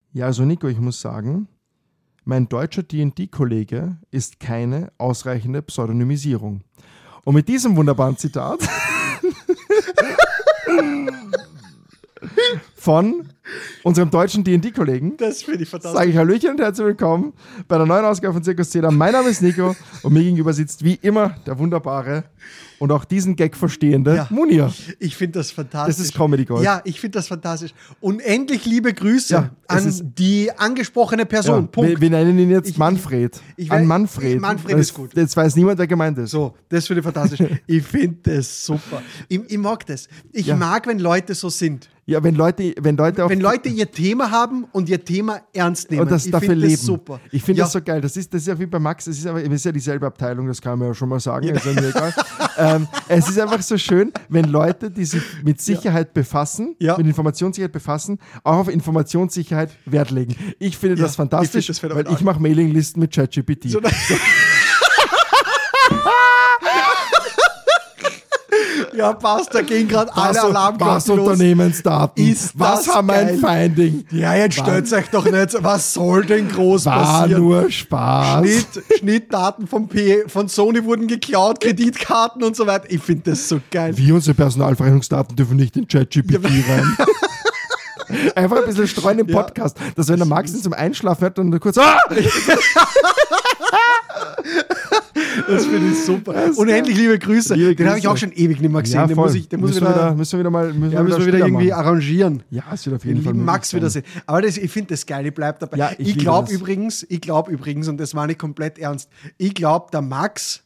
Ja, also Nico, ich muss sagen, mein deutscher D&D-Kollege ist keine ausreichende Pseudonymisierung. Und mit diesem wunderbaren Zitat von unserem deutschen D&D-Kollegen Das finde ich fantastisch. sage ich Hallöchen und herzlich willkommen bei der neuen Ausgabe von Circus Zedar. Mein Name ist Nico und mir gegenüber sitzt wie immer der wunderbare und auch diesen Gag verstehende Munir. Ich finde das fantastisch. Das ist Comedy Gold. Ja, ich finde das fantastisch. Unendlich liebe Grüße Ja, an die angesprochene Person. Ja, Punkt. wir nennen ihn jetzt Ich- Manfred. ich An weiß- Manfred. Manfred ist gut. Jetzt weiß niemand, wer gemeint ist. So, das finde ich fantastisch. Ich finde das super. Ich mag das. Ich Ja. mag, wenn Leute so sind. Ja, wenn Leute auf Wenn Leute ihr Thema haben und ihr Thema ernst nehmen. und das ich dafür finde leben. das super. Ich finde Ja. das so geil. Das ist ja wie bei Max, es ist ja dieselbe Abteilung, das kann man ja schon mal sagen, ist ja mir egal. Es ist einfach so schön, wenn Leute, die sich mit Sicherheit befassen, Ja. mit Informationssicherheit befassen, auch auf Informationssicherheit Wert legen. Ich finde das Ja, fantastisch, ich finde das weil phänomenal. ich mache Mailinglisten mit ChatGPT. Ja, passt, da gehen gerade alle Was Alarmglocken los. Unternehmensdaten? Ist Was das haben wir geil. ein Finding? Ja, jetzt stellt euch doch nicht, was soll denn groß War passieren? nur Spaß. Schnittdaten von Sony wurden geklaut, Kreditkarten und so weiter. Ich finde das so geil. Wir, unsere Personalverrechnungsdaten dürfen nicht in ChatGPT rein. Einfach ein bisschen streuen im Podcast, dass wenn der Max ihn zum Einschlafen hört, dann kurz Das finde ich super. Das ist Unendlich liebe Grüße. Liebe Den habe ich Grüße. auch schon ewig nicht mehr gesehen. Ja, Den voll. muss ich müssen wir wieder mal müssen wir wieder irgendwie machen. arrangieren. Ja, es wird auf Den jeden Fall lieben möglich Max sein. wiedersehen. Aber ich finde das geil, ich bleibe dabei. Ja, ich ich liebe glaube das. übrigens, und das war nicht komplett ernst, ich glaube, der Max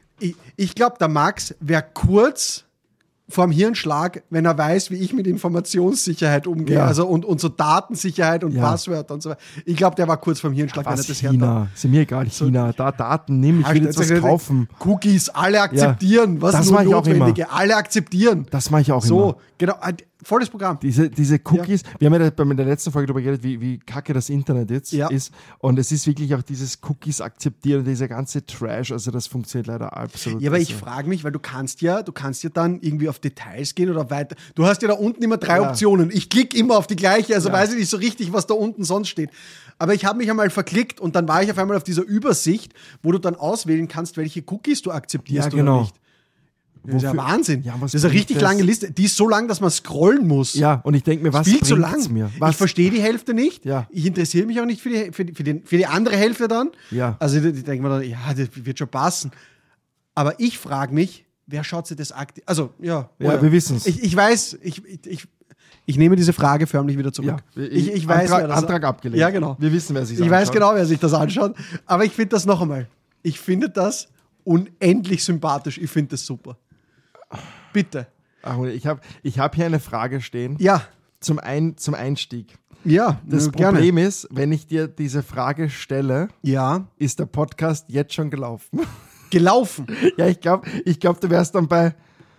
wäre kurz vorm Hirnschlag, wenn er weiß, wie ich mit Informationssicherheit umgehe. Ja. Also und so Datensicherheit und Ja. Passwörter und so weiter. Ich glaube, der war kurz vorm Hirnschlag, wenn er Was, das China? Ist mir egal, China. Da Daten nehmen, ich will jetzt was kaufen. Cookies, alle akzeptieren. Was Das ist nur mach ich auch Notwendige? Alle akzeptieren. Das mache ich auch immer. So, genau. Volles Programm. Diese Cookies, wir haben ja in der letzten Folge darüber geredet, wie kacke das Internet jetzt ist. Und es ist wirklich auch dieses Cookies akzeptieren, dieser ganze Trash, also das funktioniert leider absolut. Ja, aber ich Also, frage mich, weil du kannst ja dann irgendwie auf Details gehen oder weiter. Du hast ja da unten immer 3 Ja. Optionen. Ich klicke immer auf die gleiche, also Ja. weiß ich nicht so richtig, was da unten sonst steht. Aber ich habe mich einmal verklickt und dann war ich auf einmal auf dieser Übersicht, wo du dann auswählen kannst, welche Cookies du akzeptierst Ja, genau. oder nicht. Das ist ja Wofür- Wahnsinn. Ja, was das ist eine bringt richtig das? lange Liste. Die ist so lang, dass man scrollen muss. Ja, und ich denke mir, was Viel zu bringt's lang. mir? Ich verstehe die Hälfte nicht. Ja. Ich interessiere mich auch nicht für die andere Hälfte dann. Ja. Also ich denke mir dann, ja, das wird schon passen. Aber ich frage mich, wer schaut sich das aktiv? Also, ja. Ja, oder? wir wissen's. Ich weiß, ich nehme diese Frage förmlich wieder zurück. Ja, ich weiß, wer das Antrag abgelehnt. Ja, genau. Wir wissen, wer sich Ich weiß genau, wer sich das anschaut. Aber ich finde das noch einmal. Ich finde das unendlich sympathisch. Ich finde das super. Bitte. Ach, ich hab hier eine Frage stehen Ja. zum Einstieg. Ja, Das gerne. Problem ist, wenn ich dir diese Frage stelle, Ja. ist der Podcast jetzt schon gelaufen. Gelaufen. Ja, ich glaube, du wärst dann bei.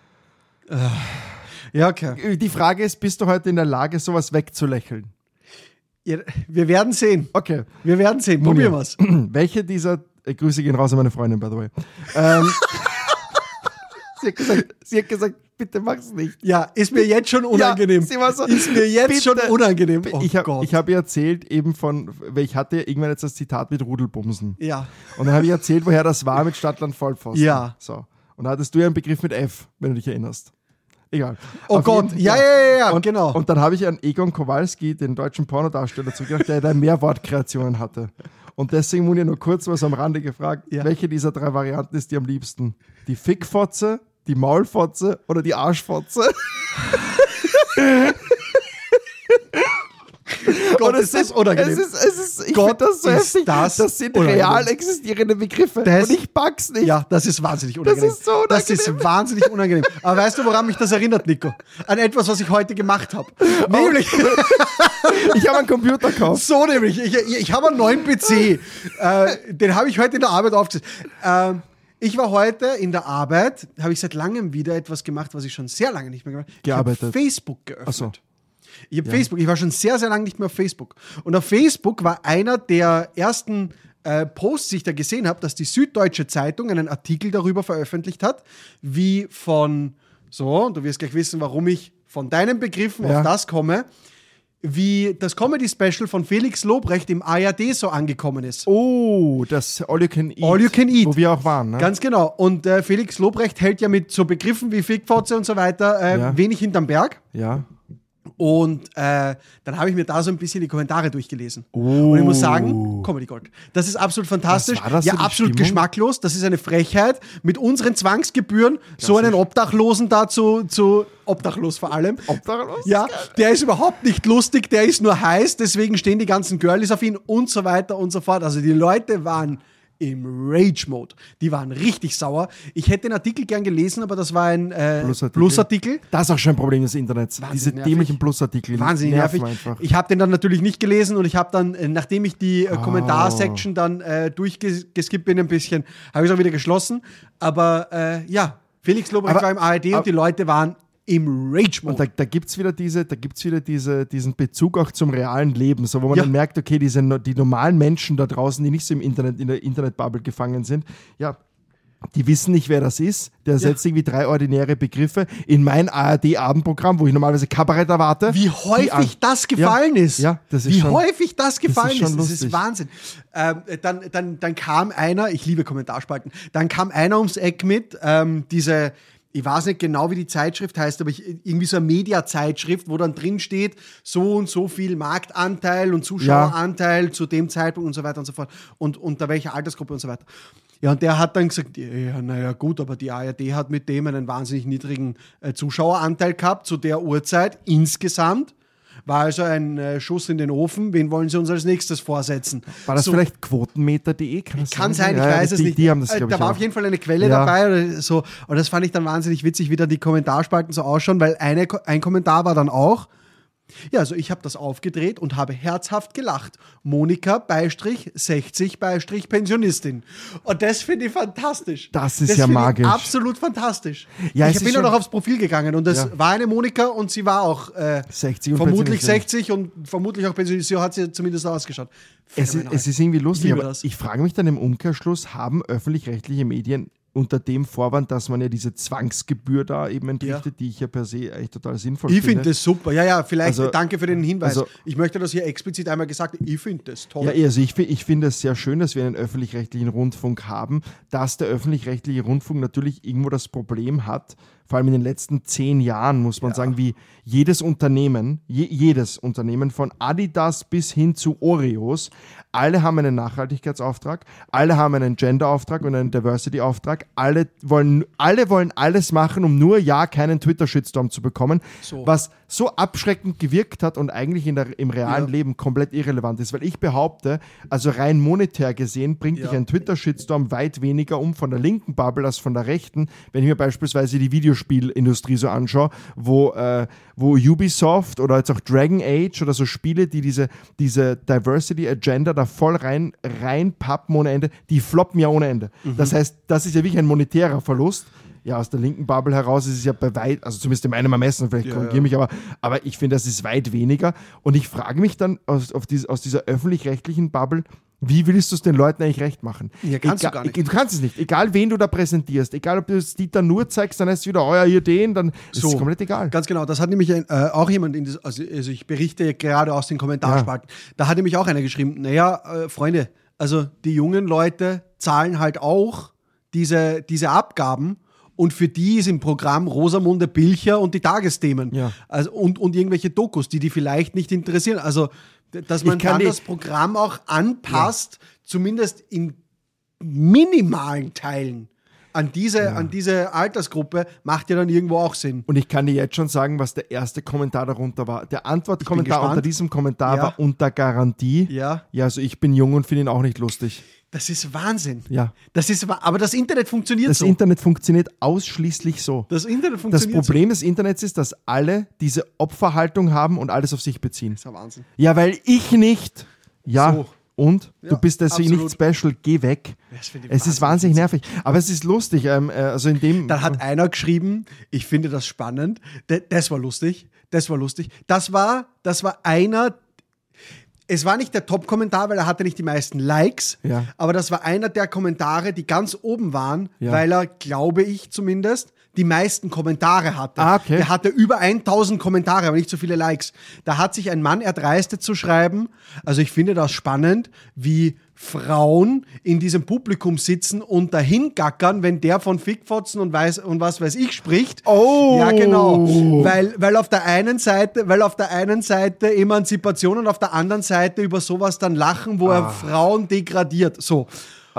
Ja, okay. Die Frage ist, bist du heute in der Lage, sowas wegzulächeln? Ja, wir werden sehen. Okay. Wir werden sehen. Probieren wir's. Welche dieser. Grüße gehen raus an meine Freundin, by the way. Sie hat gesagt, bitte mach's nicht. Ja, ist mir jetzt schon unangenehm. Ja, sie war so, ist mir jetzt bitte. schon unangenehm. Oh Ich Gott. habe ihr erzählt eben weil ich hatte irgendwann jetzt das Zitat mit Rudelbumsen. Ja. Und dann habe ich erzählt, woher das war mit Stadtland Vollpfosten. Ja. So. Und da hattest du ja einen Begriff mit F, wenn du dich erinnerst. Egal. Oh Auf Gott. jeden- Ja, und, genau. Und dann habe ich an Egon Kowalski, den deutschen Pornodarsteller, zugedacht, der mehr Wortkreationen hatte. Und deswegen wurde ich nur kurz was am Rande gefragt, Ja. welche dieser 3 Varianten ist dir am liebsten? Die Fickfotze, die Maulfotze oder die Arschfotze? Gott, Und ist das unangenehm. ich Gott, finde das so ist heftig. das sind unangenehm. real existierende Begriffe. Das- und ich pack's nicht. Ja, das ist wahnsinnig unangenehm. ist so unangenehm. Das ist wahnsinnig unangenehm. Aber weißt du, woran mich das erinnert, Nico? An etwas, was ich heute gemacht habe. Nämlich, Ich habe einen Computer gekauft. so nämlich, ich habe einen neuen PC. Den habe ich heute in der Arbeit aufgesetzt. Ich war heute in der Arbeit, habe ich seit langem wieder etwas gemacht, was ich schon sehr lange nicht mehr gemacht habe. Gearbeitet. Ich habe Facebook geöffnet. Ach so. Ich habe Facebook, ich war schon sehr, sehr lange nicht mehr auf Facebook. Und auf Facebook war einer der ersten Posts, die ich da gesehen habe, dass die Süddeutsche Zeitung einen Artikel darüber veröffentlicht hat, wie von, so, und du wirst gleich wissen, warum ich von deinen Begriffen Ja. auf das komme, wie das Comedy-Special von Felix Lobrecht im ARD so angekommen ist. Oh, das All You Can Eat. All You Can Eat. Wo wir auch waren. Ne? Ganz genau. Und Felix Lobrecht hält ja mit so Begriffen wie Fickfotze und so weiter wenig hinterm Berg. Ja. Und dann habe ich mir da so ein bisschen die Kommentare durchgelesen. Und ich muss sagen, Comedy Gold. Das ist absolut fantastisch. Was war das ja, für die absolut Stimmung? geschmacklos. Das ist eine Frechheit. Mit unseren Zwangsgebühren so einen Obdachlosen dazu zu obdachlos vor allem. Obdachlos? Ja, der ist überhaupt nicht lustig, der ist nur heiß, deswegen stehen die ganzen Girlies auf ihn und so weiter und so fort. Also die Leute waren im Rage-Mode. Die waren richtig sauer. Ich hätte den Artikel gern gelesen, aber das war ein Plusartikel. Das ist auch schon ein Problem des Internets. Wahnsinnig Diese nervig. dämlichen Plusartikel. Wahnsinnig nervig. Einfach. Ich habe den dann natürlich nicht gelesen und ich habe dann, nachdem ich die Kommentarsection dann durchgeskippt bin ein bisschen, habe ich es auch wieder geschlossen. Aber Felix Lobrecht war im ARD und die Leute waren im Rage-Mode. Und da gibt es wieder, diesen Bezug auch zum realen Leben, so, wo man dann merkt, okay, die normalen Menschen da draußen, die nicht so in der Internetbubble gefangen sind, ja, die wissen nicht, wer das ist. Der setzt irgendwie 3 ordinäre Begriffe in mein ARD-Abendprogramm, wo ich normalerweise Kabarett erwarte. Wie häufig das gefallen ist. Ja, das ist Wie schon, häufig das gefallen ist. Das ist lustig. Wahnsinn. Dann kam einer, ich liebe Kommentarspalten, dann kam einer ums Eck mit, ich weiß nicht genau, wie die Zeitschrift heißt, aber irgendwie so eine Media-Zeitschrift, wo dann drin steht, so und so viel Marktanteil und Zuschaueranteil zu dem Zeitpunkt und so weiter und so fort und unter welcher Altersgruppe und so weiter. Ja, und der hat dann gesagt, ja, naja gut, aber die ARD hat mit dem einen wahnsinnig niedrigen Zuschaueranteil gehabt zu der Uhrzeit insgesamt. War also ein Schuss in den Ofen. Wen wollen Sie uns als nächstes vorsetzen? War das vielleicht quotenmeter.de? Kann sein, ich weiß es nicht. Die haben das, da war auf jeden Fall eine Quelle dabei oder so. Und das fand ich dann wahnsinnig witzig, wie dann die Kommentarspalten so ausschauen, weil ein Kommentar war dann auch, ja, also ich habe das aufgedreht und habe herzhaft gelacht. Monika Beistrich 60 Beistrich Pensionistin. Und das finde ich fantastisch. Das ist ja magisch. Absolut fantastisch. Ja, ich bin dann auch aufs Profil gegangen und das war eine Monika und sie war auch 60 und vermutlich 60 und vermutlich auch Pensionistin. So hat sie zumindest ausgeschaut. Es ist irgendwie lustig, aber das. ich frage mich dann im Umkehrschluss, haben öffentlich-rechtliche Medien unter dem Vorwand, dass man ja diese Zwangsgebühr da eben entrichtet, die ich ja per se eigentlich total sinnvoll finde. Ich finde das super. Ja, vielleicht danke für den Hinweis. Also, ich möchte das hier explizit einmal gesagt, ich finde das toll. Ja, also ich finde es sehr schön, dass wir einen öffentlich-rechtlichen Rundfunk haben, dass der öffentlich-rechtliche Rundfunk natürlich irgendwo das Problem hat, vor allem in den letzten 10 Jahren, muss man sagen, wie jedes Unternehmen von Adidas bis hin zu Oreos, alle haben einen Nachhaltigkeitsauftrag, alle haben einen Gender-Auftrag und einen Diversity-Auftrag, alle wollen alles machen, um nur keinen Twitter-Shitstorm zu bekommen, was so abschreckend gewirkt hat und eigentlich im realen Leben komplett irrelevant ist, weil ich behaupte, also rein monetär gesehen bringt dich ein Twitter-Shitstorm weit weniger von der linken Bubble als von der rechten, wenn ich mir beispielsweise die Videospielindustrie so anschaue, wo Ubisoft oder jetzt auch Dragon Age oder so Spiele, die diese Diversity-Agenda da voll reinpappen ohne Ende, die floppen ja ohne Ende. Das heißt, das ist ja wirklich ein monetärer Verlust. Ja, aus der linken Bubble heraus ist es ja bei weit, also zumindest in meinem Ermessen, vielleicht korrigiere mich, aber ich finde, das ist weit weniger. Und ich frage mich dann aus dieser öffentlich-rechtlichen Bubble, wie willst du es den Leuten eigentlich recht machen? Ja, kannst du gar nicht. Du kannst es nicht. Egal, wen du da präsentierst, egal, ob du es Dieter Nuhr zeigst, dann heißt es wieder, hier den, dann ist es komplett egal. Ganz genau, das hat nämlich auch jemand, also ich berichte gerade aus den Kommentarspalten, da hat nämlich auch einer geschrieben, Freunde, also die jungen Leute zahlen halt auch diese Abgaben. Und für die ist im Programm Rosamunde Pilcher und die Tagesthemen. Ja. Also, und irgendwelche Dokus, die vielleicht nicht interessieren. Also, dass man dann das Programm auch anpasst, zumindest in minimalen Teilen an diese Altersgruppe, macht ja dann irgendwo auch Sinn. Und ich kann dir jetzt schon sagen, was der erste Kommentar darunter war. Der Antwortkommentar unter diesem Kommentar war unter Garantie. Ja, also ich bin jung und finde ihn auch nicht lustig. Das ist Wahnsinn. Ja. Aber das Internet funktioniert so. Das Internet funktioniert ausschließlich so. Das Problem des Internets ist, dass alle diese Opferhaltung haben und alles auf sich beziehen. Das ist ja Wahnsinn. Ja, weil ich nicht. Ja, so. Und? Du bist deswegen nicht special, geh weg. Es ist wahnsinnig nervig. Aber es ist lustig. Dann hat einer geschrieben, ich finde das spannend. Das war lustig. Das war einer. Es war nicht der Top-Kommentar, weil er hatte nicht die meisten Likes, aber das war einer der Kommentare, die ganz oben waren, weil er, glaube ich zumindest, die meisten Kommentare hatte. Okay. Der hatte über 1000 Kommentare, aber nicht so viele Likes. Da hat sich ein Mann erdreistet zu schreiben, also ich finde das spannend, wie Frauen in diesem Publikum sitzen und dahin gackern, wenn der von Fickfotzen und was weiß ich spricht. Oh! Ja, genau. Weil auf der einen Seite Emanzipation und auf der anderen Seite über sowas dann lachen, wo er Frauen degradiert. So.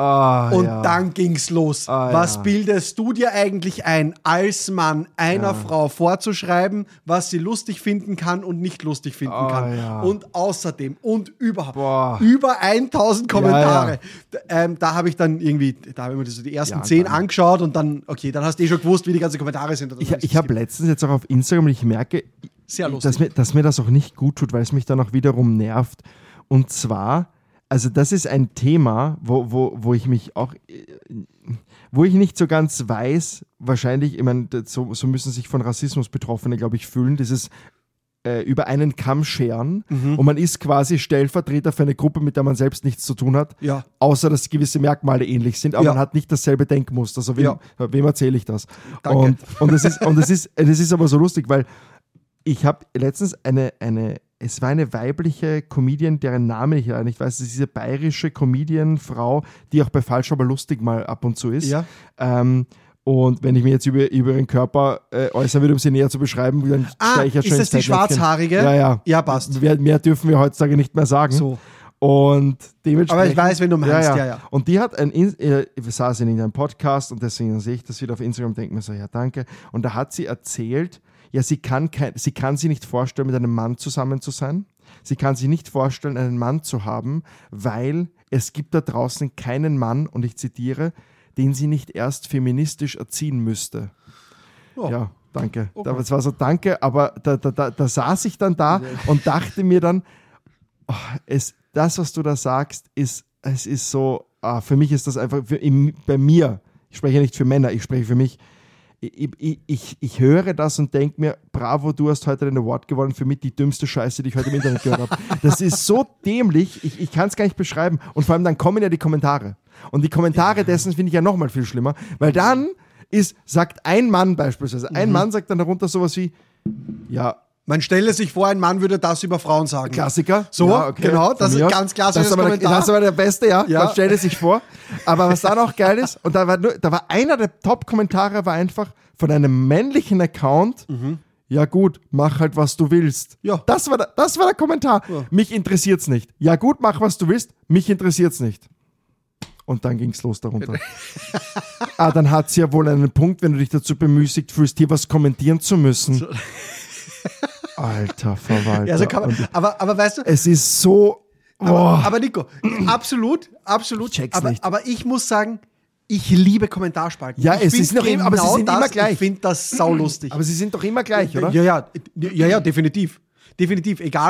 Dann ging's los. Was bildest du dir eigentlich ein, als Mann einer Frau vorzuschreiben, was sie lustig finden kann und nicht lustig finden kann? Ja. Und außerdem und überhaupt über 1000 Kommentare. Da habe ich mir so die ersten 10 angeschaut und dann, okay, dann hast du schon gewusst, wie die ganzen Kommentare sind. Ich habe letztens jetzt auch auf Instagram und ich merke, sehr lustig, dass mir das auch nicht gut tut, weil es mich dann auch wiederum nervt. Und zwar, also das ist ein Thema, wo ich mich auch, wo ich nicht so ganz weiß, wahrscheinlich, ich meine, so müssen sich von Rassismus Betroffene, glaube ich, fühlen, dieses über einen Kamm scheren und man ist quasi Stellvertreter für eine Gruppe, mit der man selbst nichts zu tun hat, außer dass gewisse Merkmale ähnlich sind, aber man hat nicht dasselbe Denkmuster. Also wem erzähle ich das? Danke. Und es ist aber so lustig, weil ich habe letztens es war eine weibliche Comedian, deren Name ich ja nicht weiß, das ist diese bayerische Comedian-Frau, die auch bei Falsch aber lustig mal ab und zu ist. Ja. Und wenn ich mir jetzt über ihren Körper äußern würde, um sie näher zu beschreiben, dann steige ich ja schon ist das die Schwarzhaarige? Ja. Ja, passt. Mehr dürfen wir heutzutage nicht mehr sagen. So. Und dementsprechend, aber ich weiß, wenn du meinst, ja. Und die hat saß in einem Podcast und deswegen sehe ich das wieder auf Instagram und denke mir so, ja, danke. Und da hat sie erzählt, ja, sie kann sich nicht vorstellen, mit einem Mann zusammen zu sein. Sie kann sich nicht vorstellen, einen Mann zu haben, weil es gibt da draußen keinen Mann, und ich zitiere, den sie nicht erst feministisch erziehen müsste. Oh. Ja, danke. Okay. Das war so, danke, aber da saß ich dann da und dachte mir dann, das, was du da sagst, es ist so, für mich ist das einfach, bei mir, ich spreche nicht für Männer, ich spreche für mich, ich höre das und denke mir, bravo, du hast heute den Award gewonnen, für mich die dümmste Scheiße, die ich heute im Internet gehört habe. Das ist so dämlich, ich kann es gar nicht beschreiben. Und vor allem dann kommen ja die Kommentare. Und die Kommentare dessen finde ich ja nochmal viel schlimmer, weil dann sagt ein Mann beispielsweise, ein Mann sagt dann darunter sowas wie, ja, man stelle sich vor, ein Mann würde das über Frauen sagen. Klassiker. So, ja, okay. Genau, das ist ganz klassisches Kommentar. Das ist aber der Beste, ja. Man stelle sich vor. Aber was dann auch geil ist, und da war einer der Top-Kommentare, war einfach von einem männlichen Account, ja gut, mach halt, was du willst. Ja. Das war der Kommentar. Ja. Mich interessiert's nicht. Ja gut, mach, was du willst. Mich interessiert's nicht. Und dann ging's los darunter. Dann hat's ja wohl einen Punkt, wenn du dich dazu bemüßigt fühlst, hier was kommentieren zu müssen. So. Alter Verwalter. Ja, so kann man, aber weißt du, es ist so. Aber Nico, absolut. Nicht. Aber ich muss sagen, ich liebe Kommentarspalten. Ja, es ist noch genau aber sie sind immer gleich. Ich finde das saulustig. Aber sie sind doch immer gleich, oder? Ja, definitiv. Definitiv. Egal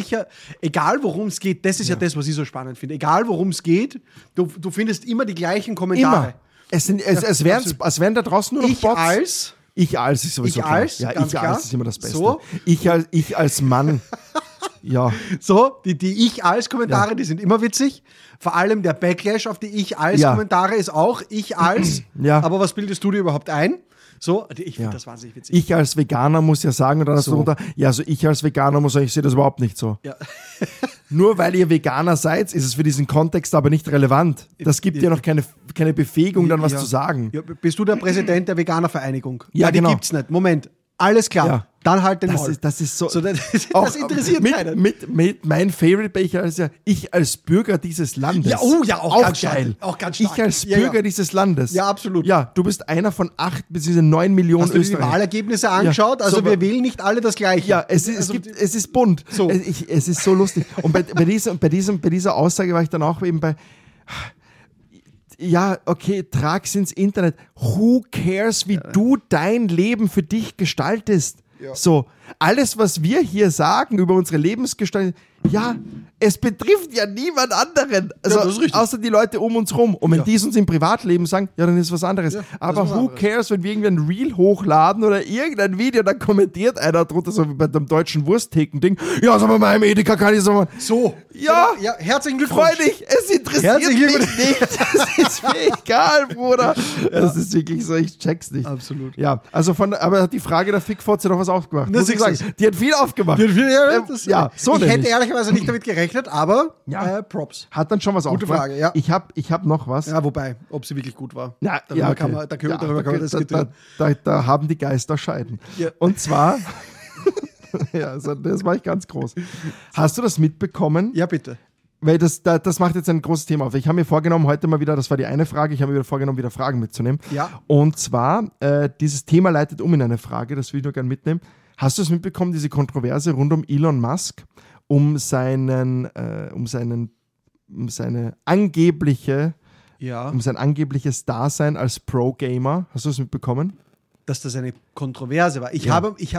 worum es geht, das ist ja das, was ich so spannend finde. Egal worum es geht, du findest immer die gleichen Kommentare. Immer. Es wären da draußen nur noch Bots. Ich als ist sowieso klar. Als ist immer das Beste. So. Ich als Mann. Ja. So, die Ich als Kommentare, die sind immer witzig. Vor allem der Backlash auf die Ich als Kommentare ist auch Ich als. Aber was bildest du dir überhaupt ein? So, ich finde das wahnsinnig witzig. Ich als Veganer muss ja sagen, und dann hast du drunter, also ich als Veganer muss sagen, ich sehe das überhaupt nicht so. Ja. Nur weil ihr Veganer seid, ist es für diesen Kontext aber nicht relevant. Das gibt ja noch keine Befähigung, dann was zu sagen. Ja, bist du der Präsident der Veganervereinigung? Ja, genau. Die gibt's nicht. Moment. Alles klar. Ja. Dann halt den Maul. Das ist so. Das interessiert keinen. Mit mein Favorite ich als Bürger dieses Landes. Ja, auch ganz geil. Auch ganz stark. Ich als Bürger dieses Landes. Ja, absolut. Ja, du bist einer von 8 bzw. 9 Millionen Hast du die Wahlergebnisse angeschaut? Ja, also wir wählen nicht alle das Gleiche. Ja, es ist bunt. So. Es ist so lustig. Und bei dieser Aussage war ich dann auch eben bei. Ja, okay, trag's ins Internet. Who cares, wie du dein Leben für dich gestaltest? Ja. So, alles, was wir hier sagen über unsere Lebensgestaltung, Ja, es betrifft ja niemand anderen. Also, das ist richtig. außer die Leute um uns rum. Und wenn die es uns im Privatleben sagen, ja, dann ist was anderes. Ja, aber was who anderes. cares, wenn wir irgendein Reel hochladen oder irgendein Video, dann kommentiert einer drunter, so wie bei dem deutschen Wursttheken-Ding. Ja, sag mal, meinem Edeka kann ich so. So. Ja. Ja, herzlichen Glückwunsch. Freu dich, es interessiert mich Herzlichen nicht. Das ist mir egal, Bruder. Das ist wirklich so, ich check's nicht. Absolut. Ja, also aber hat die Frage der Fickfotze noch was aufgemacht. Das Muss ich ist sagen. Die hat viel aufgemacht. So so ich hätte nämlich. ehrlicherweise nicht damit gerechnet, aber Ja. Props. Hat dann schon was Gute aufgemacht. Frage, ja. Ich hab noch was. Ja, wobei, ob sie wirklich gut war. Ja, darüber okay. kann man, darüber kann man diskutieren. Da haben die Geister scheiden. Ja. Und zwar, ja, also das war ich ganz groß. Hast du das mitbekommen? Ja, bitte. Weil das macht jetzt ein großes Thema auf. Ich habe mir vorgenommen, heute mal wieder, das war die eine Frage, ich habe mir wieder vorgenommen, wieder Fragen mitzunehmen. Ja. Und zwar, dieses Thema leitet um in eine Frage, das will ich nur gerne mitnehmen. Hast du es mitbekommen, diese Kontroverse rund um Elon Musk, um seine angebliche, Ja, um sein angebliches Dasein als Pro-Gamer? Hast du es mitbekommen? dass das eine Kontroverse war. Ich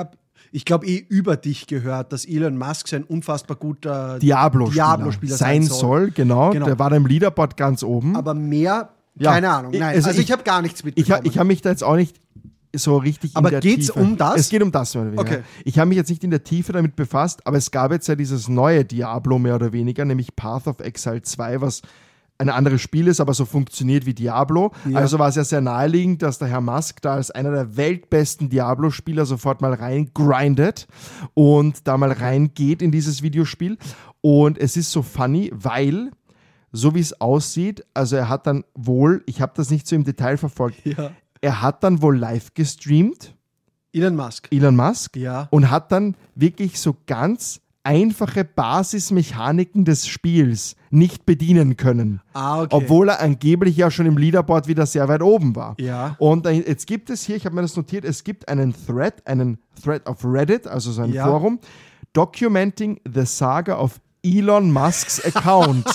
glaube über dich gehört, dass Elon Musk so ein unfassbar guter Diablo-Spieler sein soll. Genau. Der war da im Leaderboard ganz oben. Aber mehr, Ja. keine Ahnung. Nein, Also ich habe gar nichts Ich mitbekommen. habe mich da jetzt auch nicht so richtig Aber in der geht's Tiefe. um das? Es geht um das, mehr oder weniger. Okay. Ich habe mich jetzt nicht in der Tiefe damit befasst, aber es gab jetzt ja dieses neue Diablo mehr oder weniger, nämlich Path of Exile 2, was ein anderes Spiel ist, aber so funktioniert wie Diablo. Ja. Also war es ja sehr naheliegend, dass der Herr Musk da als einer der weltbesten Diablo-Spieler sofort mal reingrindet und da mal reingeht in dieses Videospiel. Und es ist so funny, weil, so wie es aussieht, also er hat dann wohl, ich habe das nicht so im Detail verfolgt, Ja. er hat dann wohl live gestreamt, Elon Musk. Elon Musk, Ja. und hat dann wirklich so ganz einfache Basismechaniken des Spiels nicht bedienen können. Okay. Obwohl er angeblich ja schon im Leaderboard wieder sehr weit oben war. Ja. Und jetzt gibt es hier, ich habe mir das notiert, es gibt einen Thread auf Reddit, also so ein Ja. Forum, documenting the saga of Elon Musks Account.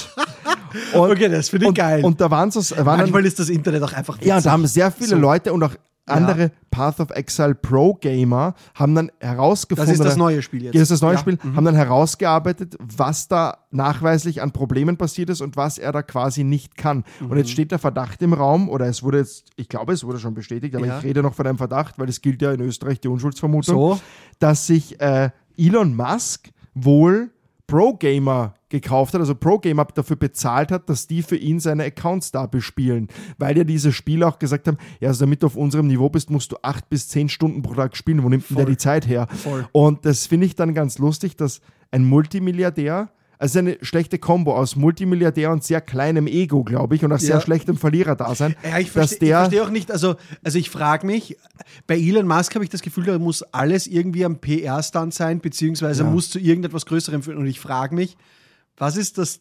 Und, Okay, das finde ich geil. Und da waren Manchmal ist das Internet auch einfach witzig. ja, und da haben sehr viele So. Leute und auch andere Path of Exile Pro Gamer haben dann herausgefunden. Das ist das neue Spiel jetzt. Das ist das neue Ja. Spiel, haben dann herausgearbeitet, was da nachweislich an Problemen passiert ist und was er da quasi nicht kann. Und jetzt steht der Verdacht im Raum, oder es wurde jetzt, ich glaube, es wurde schon bestätigt, aber Ja. ich rede noch von einem Verdacht, weil es gilt ja in Österreich die Unschuldsvermutung, So. dass sich Elon Musk wohl Pro-Gamer gekauft hat, also Pro-Gamer dafür bezahlt hat, dass die für ihn seine Accounts da bespielen. Weil ja diese Spieler auch gesagt haben, ja, also damit du auf unserem Niveau bist, musst du 8 bis 10 Stunden pro Tag spielen. Wo nimmt denn der die Zeit her? Voll. Und das finde ich dann ganz lustig, dass ein Multimilliardär, also eine schlechte Kombo aus Multimilliardär und sehr kleinem Ego, glaube ich, und auch sehr Ja. schlechtem Verliererdasein. Ja, ich verstehe auch nicht, also ich frage mich, bei Elon Musk habe ich das Gefühl, da muss alles irgendwie am PR-Stand sein, beziehungsweise Ja. muss zu irgendetwas Größerem führen. Und ich frage mich, was ist das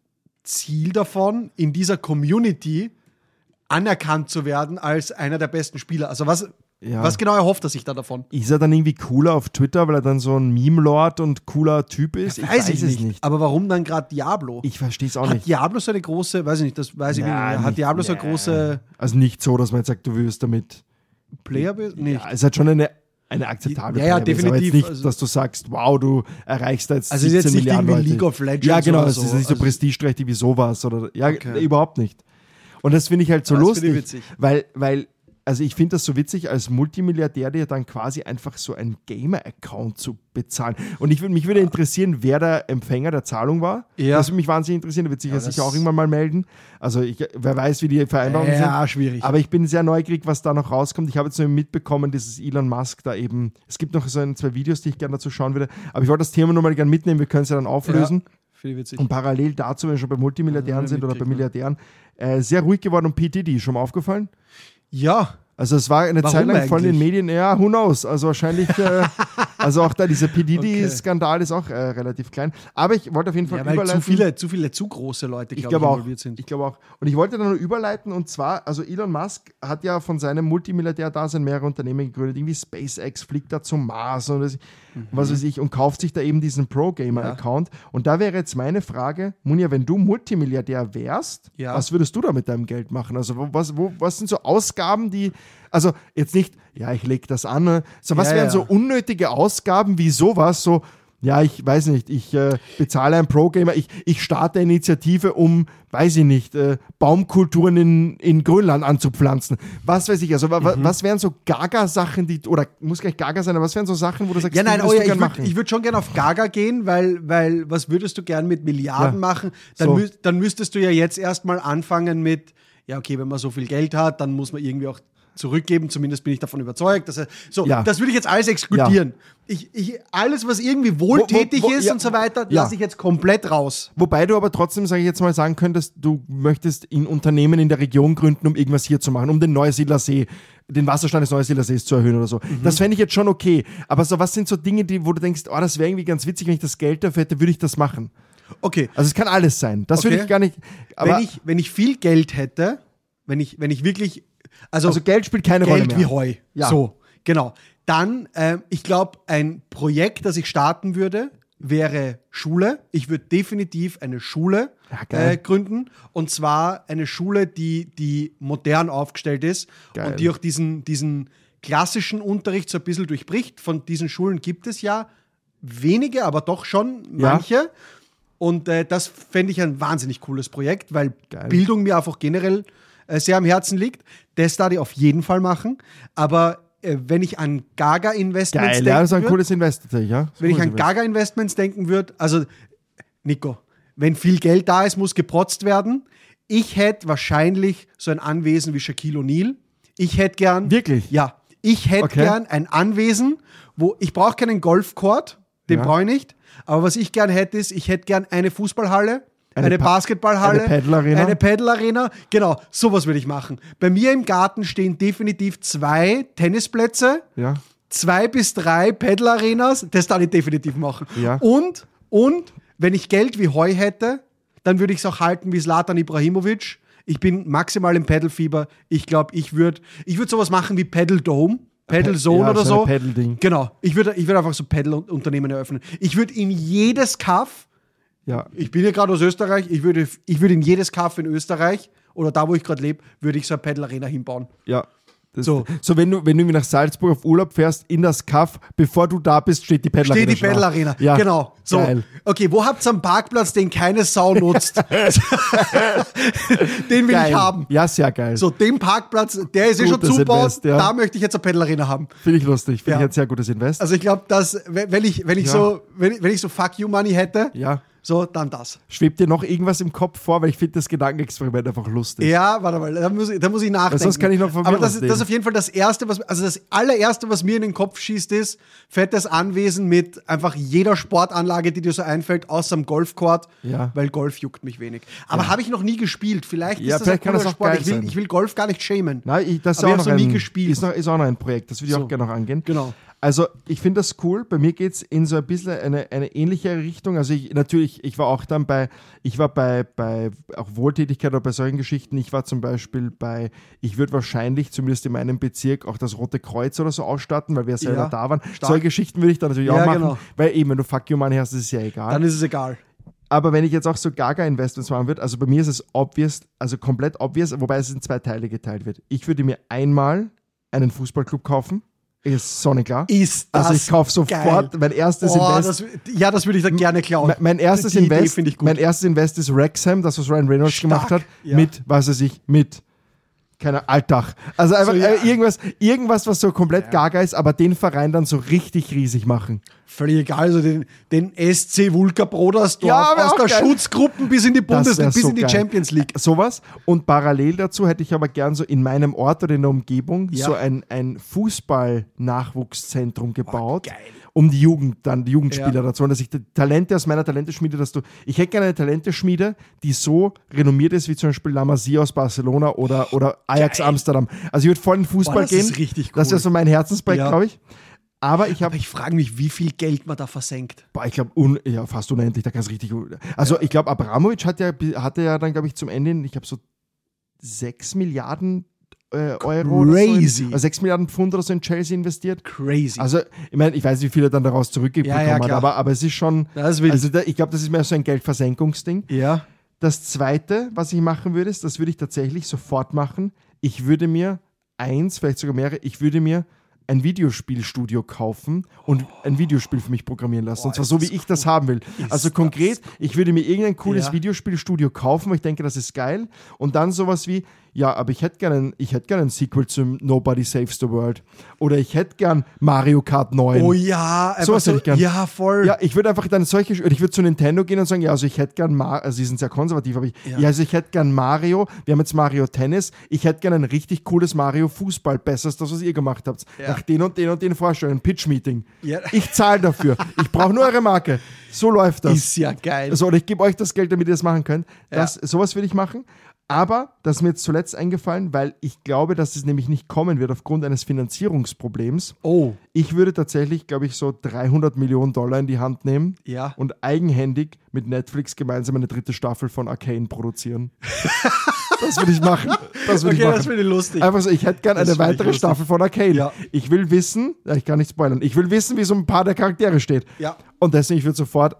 Ziel davon, in dieser Community anerkannt zu werden als einer der besten Spieler? Also was genau erhofft er sich da davon? Ist er dann irgendwie cooler auf Twitter, weil er dann so ein Meme-Lord und cooler Typ ist? Weiß ich nicht. Aber warum dann gerade Diablo? Ich verstehe es auch Hat nicht. Diablo so eine große, weiß ich nicht, das weiß ich Ja, nicht. Hat nicht- Diablo so eine ja. große Also nicht so, dass man jetzt sagt, du wirst damit. Playerbase? Nicht. Ja, es hat schon eine akzeptable Ja, ja, Playerbase, aber definitiv. jetzt nicht, Also- dass du sagst, wow, du erreichst da jetzt Also ist jetzt 17 nicht Milliarden irgendwie Leute. League of Legends Ja, genau, oder es so. ist nicht so Also- prestigeträchtig wie sowas. Oder, ja, Okay. überhaupt nicht. Und das finde ich halt so Das finde ich lustig, witzig. weil also ich finde das so witzig, als Multimilliardär dir dann quasi einfach so einen Gamer-Account zu bezahlen. Und mich würde interessieren, wer der Empfänger der Zahlung war. Ja. Das würde mich wahnsinnig interessieren, der wird sich ja das- sicher auch irgendwann mal melden. Also wer weiß, wie die Vereinbarungen sind. Ja, schwierig. Aber ich bin sehr neugierig, was da noch rauskommt. Ich habe jetzt nur mitbekommen, dass Elon Musk da eben, es gibt noch so zwei Videos, die ich gerne dazu schauen würde, aber ich wollte das Thema nochmal gerne mitnehmen, wir können es ja dann auflösen. Finde ich witzig. Und parallel dazu, wenn wir schon bei Multimilliardären Ja, sind oder bei mitgekriegt, Milliardären, sehr ruhig geworden um P. Diddy, schon mal aufgefallen? Ja, Also es war eine Warum Zeit lang voll in den eigentlich? Medien, ja, who knows, also wahrscheinlich, also auch da dieser P. Diddy-Skandal ist auch relativ klein. Aber ich wollte auf jeden Fall ja weil überleiten. zu viele, zu große Leute, Ich glaube glaube ich, auch. involviert sind. Ich glaube auch. Und ich wollte da nur überleiten, und zwar, also Elon Musk hat ja von seinem Multimilliardär-Dasein mehrere Unternehmen gegründet, irgendwie SpaceX fliegt da zum Mars und was weiß ich, und kauft sich da eben diesen Pro-Gamer-Account. Und da wäre jetzt meine Frage, Munja, wenn du Multimilliardär wärst, Ja. was würdest du da mit deinem Geld machen? Also was sind so Ausgaben, die, also jetzt nicht, ja, ich lege das an, so was Ja, wären ja. so unnötige Ausgaben wie sowas, so, Ja, ich weiß nicht, ich bezahle einen Pro-Gamer, ich starte eine Initiative, um, weiß ich nicht, Baumkulturen in Grönland anzupflanzen. Was weiß ich, also was wären so Gaga-Sachen, oder muss gleich Gaga sein, aber was wären so Sachen, wo du sagst, Ja, nein, machen? ich würde schon gerne auf Gaga gehen, weil was würdest du gern mit Milliarden machen? Dann müsstest du ja jetzt erstmal anfangen mit, ja okay, wenn man so viel Geld hat, dann muss man irgendwie auch zurückgeben, zumindest bin ich davon überzeugt. Das will ich jetzt alles exkludieren. Ja. Alles, was irgendwie wohltätig ist und so weiter, lasse ich jetzt komplett raus. Wobei du aber trotzdem, sage ich jetzt mal, sagen könntest, du möchtest in Unternehmen in der Region gründen, um irgendwas hier zu machen, um den Neusiedlersee, den Wasserstand des Neusiedlersees zu erhöhen oder so. Das fände ich jetzt schon okay. Aber so, was sind so Dinge, wo du denkst, oh, das wäre irgendwie ganz witzig, wenn ich das Geld dafür hätte, würde ich das machen. Okay. Also es kann alles sein. Das würde ich gar nicht. Aber wenn ich viel Geld hätte, wenn ich wirklich also Geld spielt keine Rolle mehr. Geld wie Heu. Ja. So, genau. Dann, ich glaube, ein Projekt, das ich starten würde, wäre Schule. Ich würde definitiv eine Schule gründen. Und zwar eine Schule, die modern aufgestellt ist. Geil. Und die auch diesen klassischen Unterricht so ein bisschen durchbricht. Von diesen Schulen gibt es ja wenige, aber doch schon manche. Ja. Und das fände ich ein wahnsinnig cooles Projekt, weil Bildung mir einfach generell sehr am Herzen liegt. Das darf ich auf jeden Fall machen. Aber wenn ich an Gaga-Investments denken würde... das ist ein cooles Investment, ja. Wenn ich an Gaga-Investments denken würde, also Nico, wenn viel Geld da ist, muss geprotzt werden. Ich hätte wahrscheinlich so ein Anwesen wie Shaquille O'Neal. Ich hätte gern... Wirklich? Ja. Ich hätte gern ein Anwesen, wo... Ich brauche keinen Golfcourt, den brauche ich nicht. Aber was ich gern hätte, ist, ich hätte gern eine Fußballhalle, eine Basketballhalle, eine Paddle-Arena. Genau, sowas würde ich machen. Bei mir im Garten stehen definitiv 2 Tennisplätze, 2 bis 3 Paddle-Arenas. Das darf ich definitiv machen. Ja. Und wenn ich Geld wie Heu hätte, dann würde ich es auch halten wie Zlatan Ibrahimovic. Ich bin maximal im Paddle-Fieber. Ich glaube, ich würd sowas machen wie Paddle Dome. Paddle Zone oder so. Paddle-Ding. Genau. Ich würd einfach so Paddle-Unternehmen eröffnen. Ich würde in jedes Kaff, ich bin ja gerade aus Österreich, ich würde in jedes Kaff in Österreich oder da, wo ich gerade lebe, würde ich so eine Paddle-Arena hinbauen. Ja. So wenn du nach Salzburg auf Urlaub fährst, in das Kaff, bevor du da bist, steht die Paddle-Arena. Steht die Paddle-Arena, ja. Genau. So. Geil. Okay, wo habt ihr einen Parkplatz, den keine Sau nutzt? Den will ich haben. Ja, sehr geil. So, den Parkplatz, der ist schon zugebaut, da möchte ich jetzt eine Paddle-Arena haben. Finde ich lustig, finde ich ein sehr gutes Invest. Also ich glaube, dass, wenn ich so Fuck You Money hätte, so, dann das. Schwebt dir noch irgendwas im Kopf vor? Weil ich finde das Gedankenexperiment einfach lustig. Ja, warte mal, da muss ich nachdenken. Sonst kann ich noch von mir Aber das ist auf jeden Fall das allererste, was mir in den Kopf schießt, ist fettes Anwesen mit einfach jeder Sportanlage, die dir so einfällt, außer dem Golfcourt, weil Golf juckt mich wenig. Aber habe ich noch nie gespielt. Vielleicht ist das ein cooler Sport. Ich will Golf gar nicht schämen. Nein, das aber ich habe noch nie gespielt. Ist auch noch ein Projekt, das würde ich auch gerne noch angehen. Genau. Also ich finde das cool. Bei mir geht es in so ein bisschen eine ähnliche Richtung. Also ich war auch dann bei auch Wohltätigkeit oder bei solchen Geschichten. Ich war zum Beispiel ich würde wahrscheinlich, zumindest in meinem Bezirk, auch das Rote Kreuz oder so ausstatten, weil wir selber da waren. Stark. Solche Geschichten würde ich dann natürlich auch machen, genau. Weil eben, wenn du Fuck You Money hast, ist es ja egal. Dann ist es egal. Aber wenn ich jetzt auch so Gaga-Investments machen würde, also bei mir ist es obvious, also komplett obvious, wobei es in 2 Teile geteilt wird. Ich würde mir einmal einen Fußballclub kaufen. Ist sonnenklar. Ist das Also ich kaufe sofort geil. Mein erstes Invest. Das würde ich dann gerne klauen. Mein erstes Invest ist Wrexham, das was Ryan Reynolds gemacht hat, mit keiner Alltag. Also einfach irgendwas, was so komplett gaga ist, aber den Verein dann so richtig riesig machen. Völlig egal, also den SC Vulka Brodersdorf aus der geil. Schutzgruppen bis in die Bundesliga, bis in die Champions League. Sowas. Und parallel dazu hätte ich aber gern so in meinem Ort oder in der Umgebung so ein Fußball-Nachwuchszentrum gebaut. Geil. Um die Jugendspieler dazu, und dass ich die Talente aus meiner Talenteschmiede, ich hätte gerne eine Talenteschmiede, die so renommiert ist wie zum Beispiel La Masia aus Barcelona oder Ajax Amsterdam. Also ich würde voll in den Fußball gehen. Das ist richtig cool. Das wäre so mein Herzensprojekt, glaube ich. Aber ich frage mich, wie viel Geld man da versenkt. Ich glaube, fast unendlich, da kann es richtig gut. Also ich glaube, Abramovic hatte ja dann, glaube ich, zum Ende, ich habe so 6 Milliarden Euro Crazy. Oder so 6 Milliarden Pfund oder so in Chelsea investiert. Crazy. Also, ich meine, ich weiß nicht, wie viel er dann daraus zurückbekommen hat, aber es ist schon, ich glaube, das ist mehr so ein Geldversenkungsding. Ja. Das Zweite, was ich machen würde, ist, das würde ich tatsächlich sofort machen. Ich würde mir vielleicht sogar mehrere, ein Videospielstudio kaufen und ein Videospiel für mich programmieren lassen. Und zwar so, wie ich das haben will. Also konkret, ich würde mir irgendein cooles Videospielstudio kaufen, weil ich denke, das ist geil. Und dann sowas wie, ja, aber ich hätte gerne ein Sequel zum Nobody Saves the World. Oder ich hätte gern Mario Kart 9. Oh ja, sowas hätte ich gern. Ja, voll. Ja, ich würde einfach dann ich würde zu Nintendo gehen und sagen, ja, also ich hätte gern also die sind sehr konservativ, aber also ich hätte gern Mario, wir haben jetzt Mario Tennis, ich hätte gern ein richtig cooles Mario Fußball, besser als das, was ihr gemacht habt. Nach den und den Vorstellungen, Pitch-Meeting. Ja. Ich zahle dafür. Ich brauche nur eure Marke. So läuft das. Ist ja geil. Also, oder ich gebe euch das Geld, damit ihr das machen könnt. Sowas würde ich machen. Aber das ist mir jetzt zuletzt eingefallen, weil ich glaube, dass es nämlich nicht kommen wird aufgrund eines Finanzierungsproblems. Oh. Ich würde tatsächlich, glaube ich, so $300 Millionen in die Hand nehmen und eigenhändig mit Netflix gemeinsam eine 3. Staffel von Arcane produzieren. Das würde ich machen. Das würde das finde ich lustig. Einfach so, ich hätte gerne eine weitere Staffel von Arcane. Ja. Ich will wissen, ich kann nicht spoilern, ich will wissen, wie so ein paar der Charaktere steht. Ja. Und deswegen, ich würde sofort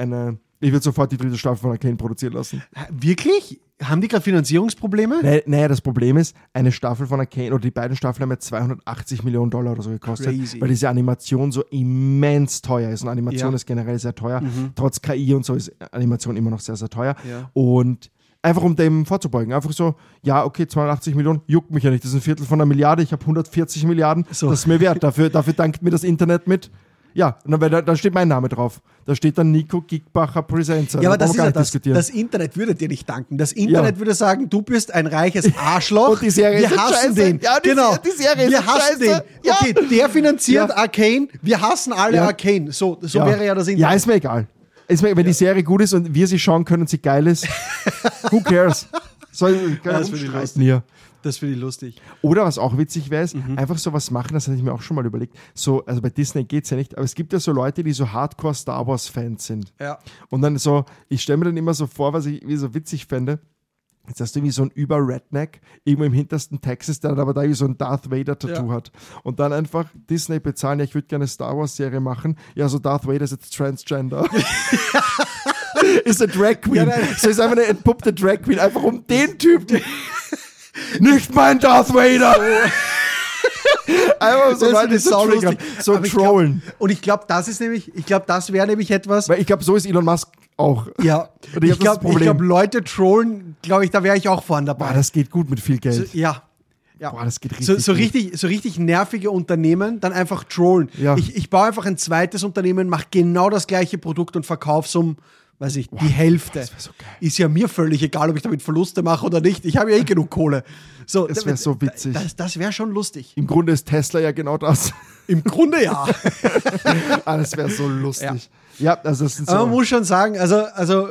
die 3. Staffel von Arcane produzieren lassen. Wirklich? Haben die gerade Finanzierungsprobleme? Naja, das Problem ist, eine Staffel von Arcane oder die beiden Staffeln haben ja $280 Millionen oder so gekostet, Crazy. Weil diese Animation so immens teuer ist. Und Animation ist generell sehr teuer. Trotz KI und so ist Animation immer noch sehr, sehr teuer. Ja. Und einfach um dem vorzubeugen. Einfach so, ja, okay, 280 Millionen, juckt mich ja nicht. Das ist ein Viertel von einer Milliarde. Ich habe 140 Milliarden. So. Das ist mir wert. Dafür dankt mir das Internet mit. Ja, und da steht mein Name drauf. Da steht dann Nico Gickbacher Presenter. Ja, aber das ist ja das Internet würde dir nicht danken. Das Internet würde sagen, du bist ein reiches Arschloch. Und die Serie wir hassen den. Ja, die Serie wir hassen den. Ja. Okay, der finanziert Arcane. Wir hassen alle Arcane. So wäre ja das Internet. Ja, ist mir egal. Wenn die Serie gut ist und wir sie schauen können und sie geil ist, who cares? Das finde ich lustig. Oder was auch witzig wäre, ist, einfach sowas machen, das hatte ich mir auch schon mal überlegt. So, also bei Disney geht es ja nicht, aber es gibt ja so Leute, die so Hardcore Star Wars-Fans sind. Ja. Und dann so, ich stelle mir dann immer so vor, was ich so witzig fände. Jetzt hast du irgendwie so ein Über-Redneck, irgendwo im hintersten Texas, der dann aber da irgendwie so ein Darth Vader-Tattoo hat. Und dann einfach Disney bezahlen, ja, ich würde gerne eine Star Wars-Serie machen. Ja, so Darth Vader ist jetzt Transgender. Ist eine Drag Queen. Ja, so ist einfach eine entpuppte Drag Queen, einfach um den Typen. Nicht mein Darth Vader! Einfach so Leute so trollen. Ich glaube, das wäre nämlich etwas. Weil ich glaube, so ist Elon Musk auch. Ja, ich glaube, Leute trollen, glaube ich, da wäre ich auch vorne dabei. Boah, das geht gut mit viel Geld. Ja. Boah, das geht richtig so richtig nervige Unternehmen, dann einfach trollen. Ja. Ich baue einfach ein zweites Unternehmen, mache genau das gleiche Produkt und verkaufe es um, weiß ich, die Hälfte. Das wäre so geil. Ist ja mir völlig egal, ob ich damit Verluste mache oder nicht. Ich habe ja genug Kohle. So, das wäre so witzig. Das wäre schon lustig. Im Grunde ist Tesla ja genau das. Im Grunde ja. Das wäre so lustig. Ja, also das sind so. Aber man muss schon sagen, also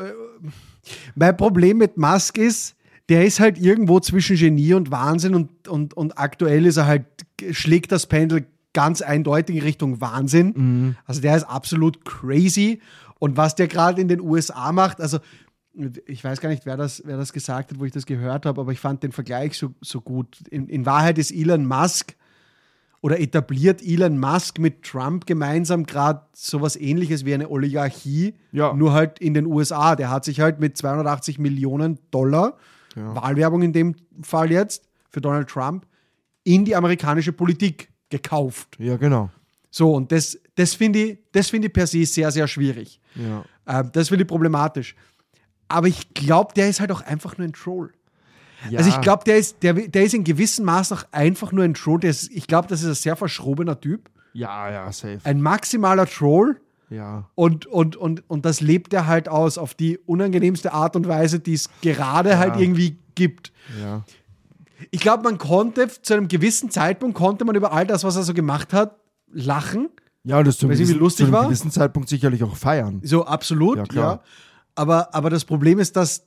mein Problem mit Musk ist, der ist halt irgendwo zwischen Genie und Wahnsinn und aktuell ist er halt, schlägt das Pendel ganz eindeutig in Richtung Wahnsinn. Mhm. Also der ist absolut crazy. Und was der gerade in den USA macht, also ich weiß gar nicht, wer das gesagt hat, wo ich das gehört habe, aber ich fand den Vergleich so gut. In Wahrheit ist Elon Musk oder etabliert Elon Musk mit Trump gemeinsam gerade sowas Ähnliches wie eine Oligarchie, nur halt in den USA. Der hat sich halt mit $280 Millionen Wahlwerbung in dem Fall jetzt für Donald Trump in die amerikanische Politik gekauft. Ja, genau. So, und das finde ich per se sehr, sehr schwierig. Ja. Das finde ich problematisch. Aber ich glaube, der ist halt auch einfach nur ein Troll. Ja. Also ich glaube, der ist in gewissem Maß auch einfach nur ein Troll. Ich glaube, das ist ein sehr verschrobener Typ. Ja, safe. Ein maximaler Troll. Ja. Und das lebt er halt aus auf die unangenehmste Art und Weise, die es gerade halt irgendwie gibt. Ja. Ich glaube, zu einem gewissen Zeitpunkt konnte man über all das, was er so gemacht hat, lachen. Ja, und das zu einem gewissen gewissen Zeitpunkt sicherlich auch feiern. So, absolut, ja. Klar. Aber das Problem ist, dass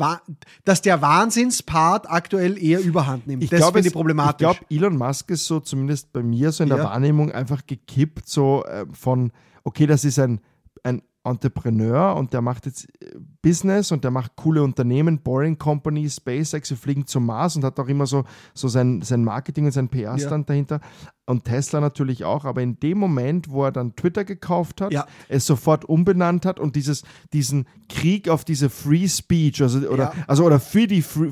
der Wahnsinnspart aktuell eher Überhand nimmt. Das finde ich problematisch. Ich glaube, Elon Musk ist so zumindest bei mir so in der Wahrnehmung einfach gekippt, so von, okay, das ist ein Entrepreneur und der macht jetzt Business und der macht coole Unternehmen, Boring Company, SpaceX, wir fliegen zum Mars und hat auch immer so sein Marketing und sein PR-Stand dahinter. Und Tesla natürlich auch, aber in dem Moment, wo er dann Twitter gekauft hat, es sofort umbenannt hat und diesen Krieg auf diese Free Speech, oder für die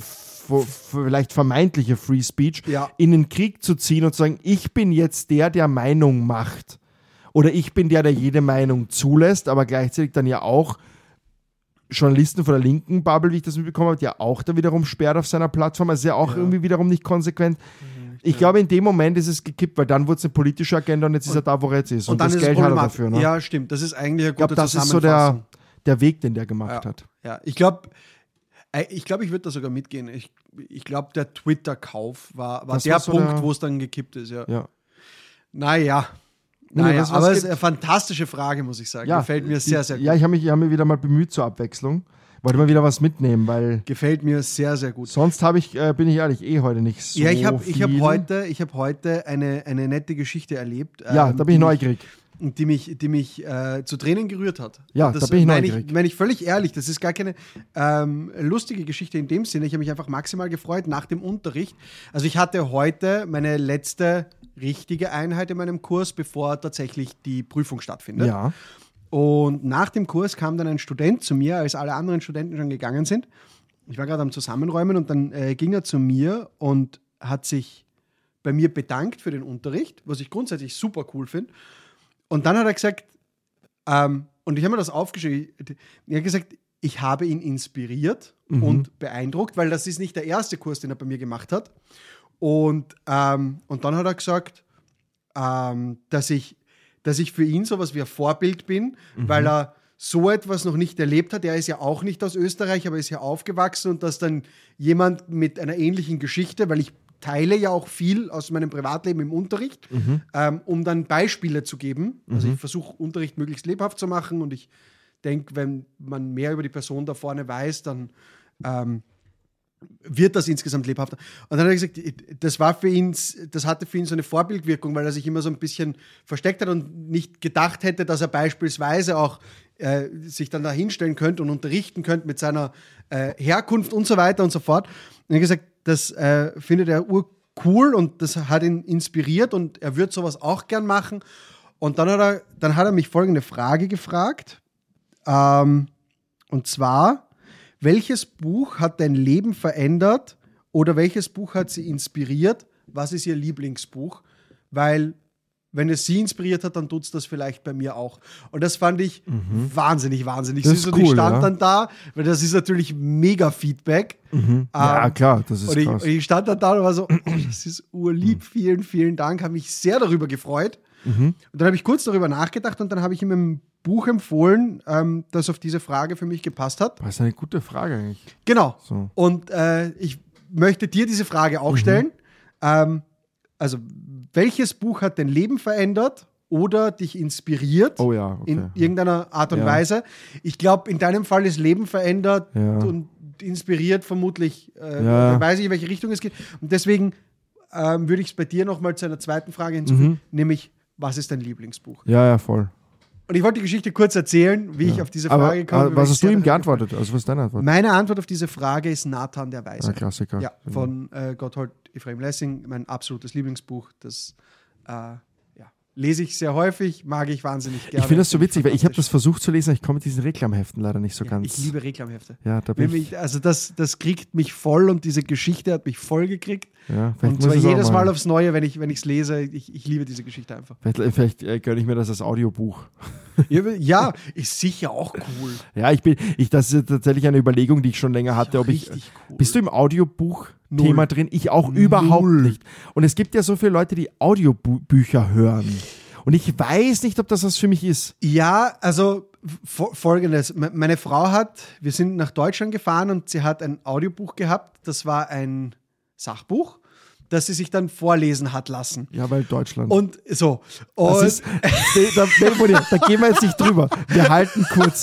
vielleicht vermeintliche Free Speech Ja. in den Krieg zu ziehen und zu sagen, ich bin jetzt der Meinung macht. Oder ich bin der jede Meinung zulässt, aber gleichzeitig dann ja auch Journalisten von der linken Bubble, wie ich das mitbekommen habe, ja auch dann wiederum sperrt auf seiner Plattform. Also ist ja auch irgendwie wiederum nicht konsequent. Ich glaube, in dem Moment ist es gekippt, weil dann wurde es eine politische Agenda und jetzt ist er da, wo er jetzt ist. Und das dann Geld hat er dafür. Ne? Ja, stimmt. Das ist eigentlich eine ich glaube, das ist so der Weg, den der gemacht hat. Ja, ich glaube, ich würde da sogar mitgehen. Ich glaube, der Twitter-Kauf war der so Punkt, wo es dann gekippt ist. Ja. Naja, aber es ist eine fantastische Frage, muss ich sagen. Gefällt mir sehr, sehr gut. Ja, ich hab mich wieder mal bemüht zur Abwechslung. Wollte mal wieder was mitnehmen, weil... Gefällt mir sehr, sehr gut. Sonst bin ich ehrlich, heute nicht so ich habe heute eine nette Geschichte erlebt. Ja, da bin ich neugierig. Die mich zu Tränen gerührt hat. Ja, da bin ich neugierig. Meine ich völlig ehrlich, das ist gar keine lustige Geschichte in dem Sinne. Ich habe mich einfach maximal gefreut nach dem Unterricht. Also ich hatte heute meine letzte richtige Einheit in meinem Kurs, bevor tatsächlich die Prüfung stattfindet. Ja. Und nach dem Kurs kam dann ein Student zu mir, als alle anderen Studenten schon gegangen sind. Ich war gerade am Zusammenräumen und dann ging er zu mir und hat sich bei mir bedankt für den Unterricht, was ich grundsätzlich super cool finde. Und dann hat er gesagt, und ich habe mir das aufgeschrieben, er hat gesagt, ich habe ihn inspiriert und beeindruckt, weil das ist nicht der erste Kurs, den er bei mir gemacht hat. Und dann hat er gesagt, dass ich für ihn sowas wie ein Vorbild bin, weil er so etwas noch nicht erlebt hat. Er ist ja auch nicht aus Österreich, aber ist ja aufgewachsen und dass dann jemand mit einer ähnlichen Geschichte, weil ich teile ja auch viel aus meinem Privatleben im Unterricht, um dann Beispiele zu geben. Also ich versuche, Unterricht möglichst lebhaft zu machen und ich denke, wenn man mehr über die Person da vorne weiß, dann wird das insgesamt lebhafter. Und dann hat er gesagt, das hatte für ihn so eine Vorbildwirkung, weil er sich immer so ein bisschen versteckt hat und nicht gedacht hätte, dass er beispielsweise auch sich dann da hinstellen könnte und unterrichten könnte mit seiner Herkunft und so weiter und so fort. Und er hat gesagt, das findet er urcool und das hat ihn inspiriert und er würde sowas auch gern machen. Und dann hat er mich folgende Frage gefragt. Und zwar, welches Buch hat dein Leben verändert oder welches Buch hat sie inspiriert? Was ist ihr Lieblingsbuch? Weil, wenn es sie inspiriert hat, dann tut es das vielleicht bei mir auch. Und das fand ich wahnsinnig süß. Und ich stand dann da, weil das ist natürlich mega Feedback. Ja, klar, das ist krass. Und ich stand dann da und war so, das ist urlieb, vielen, vielen Dank, habe mich sehr darüber gefreut. Und dann habe ich kurz darüber nachgedacht und dann habe ich ihm ein Buch empfohlen, das auf diese Frage für mich gepasst hat. Das ist eine gute Frage eigentlich. Genau. So. Und ich möchte dir diese Frage auch stellen. Also, welches Buch hat dein Leben verändert oder dich inspiriert in irgendeiner Art und Weise? Ich glaube, in deinem Fall ist Leben verändert und inspiriert vermutlich, weiß ich, in welche Richtung es geht. Und deswegen würde ich es bei dir nochmal zu einer zweiten Frage hinzufügen, nämlich, was ist dein Lieblingsbuch? Ja, voll. Und ich wollte die Geschichte kurz erzählen, wie ich auf diese Frage kam. Aber was hast du ihm geantwortet? Also was ist deine Antwort? Meine Antwort auf diese Frage ist Nathan der Weise. Ein Klassiker. Ja, von Gotthold Ephraim Lessing, mein absolutes Lieblingsbuch. Das lese ich sehr häufig, mag ich wahnsinnig gerne. Ich finde das so witzig, weil ich habe das versucht zu lesen, ich komme mit diesen Reklamheften leider nicht so ganz. Ich liebe Reklamhefte. Ja, da bin ich. Also das kriegt mich voll und diese Geschichte hat mich voll gekriegt. Ja, und zwar jedes Mal aufs Neue, wenn ich es lese. Ich liebe diese Geschichte einfach. Vielleicht gönne ich mir das als Audiobuch. Ja, ist sicher auch cool. Ja, das ist tatsächlich eine Überlegung, die ich schon länger hatte. Cool. Bist du im Audiobuch-Thema drin? Ich auch überhaupt nicht. Und es gibt ja so viele Leute, die Audiobücher hören. Und ich weiß nicht, ob das was für mich ist. Ja, also Folgendes. Meine Frau wir sind nach Deutschland gefahren und sie hat ein Audiobuch gehabt. Das war ein Sachbuch, das sie sich dann vorlesen hat lassen. Ja, weil Deutschland. Und so. Und da gehen wir jetzt nicht drüber. Wir halten kurz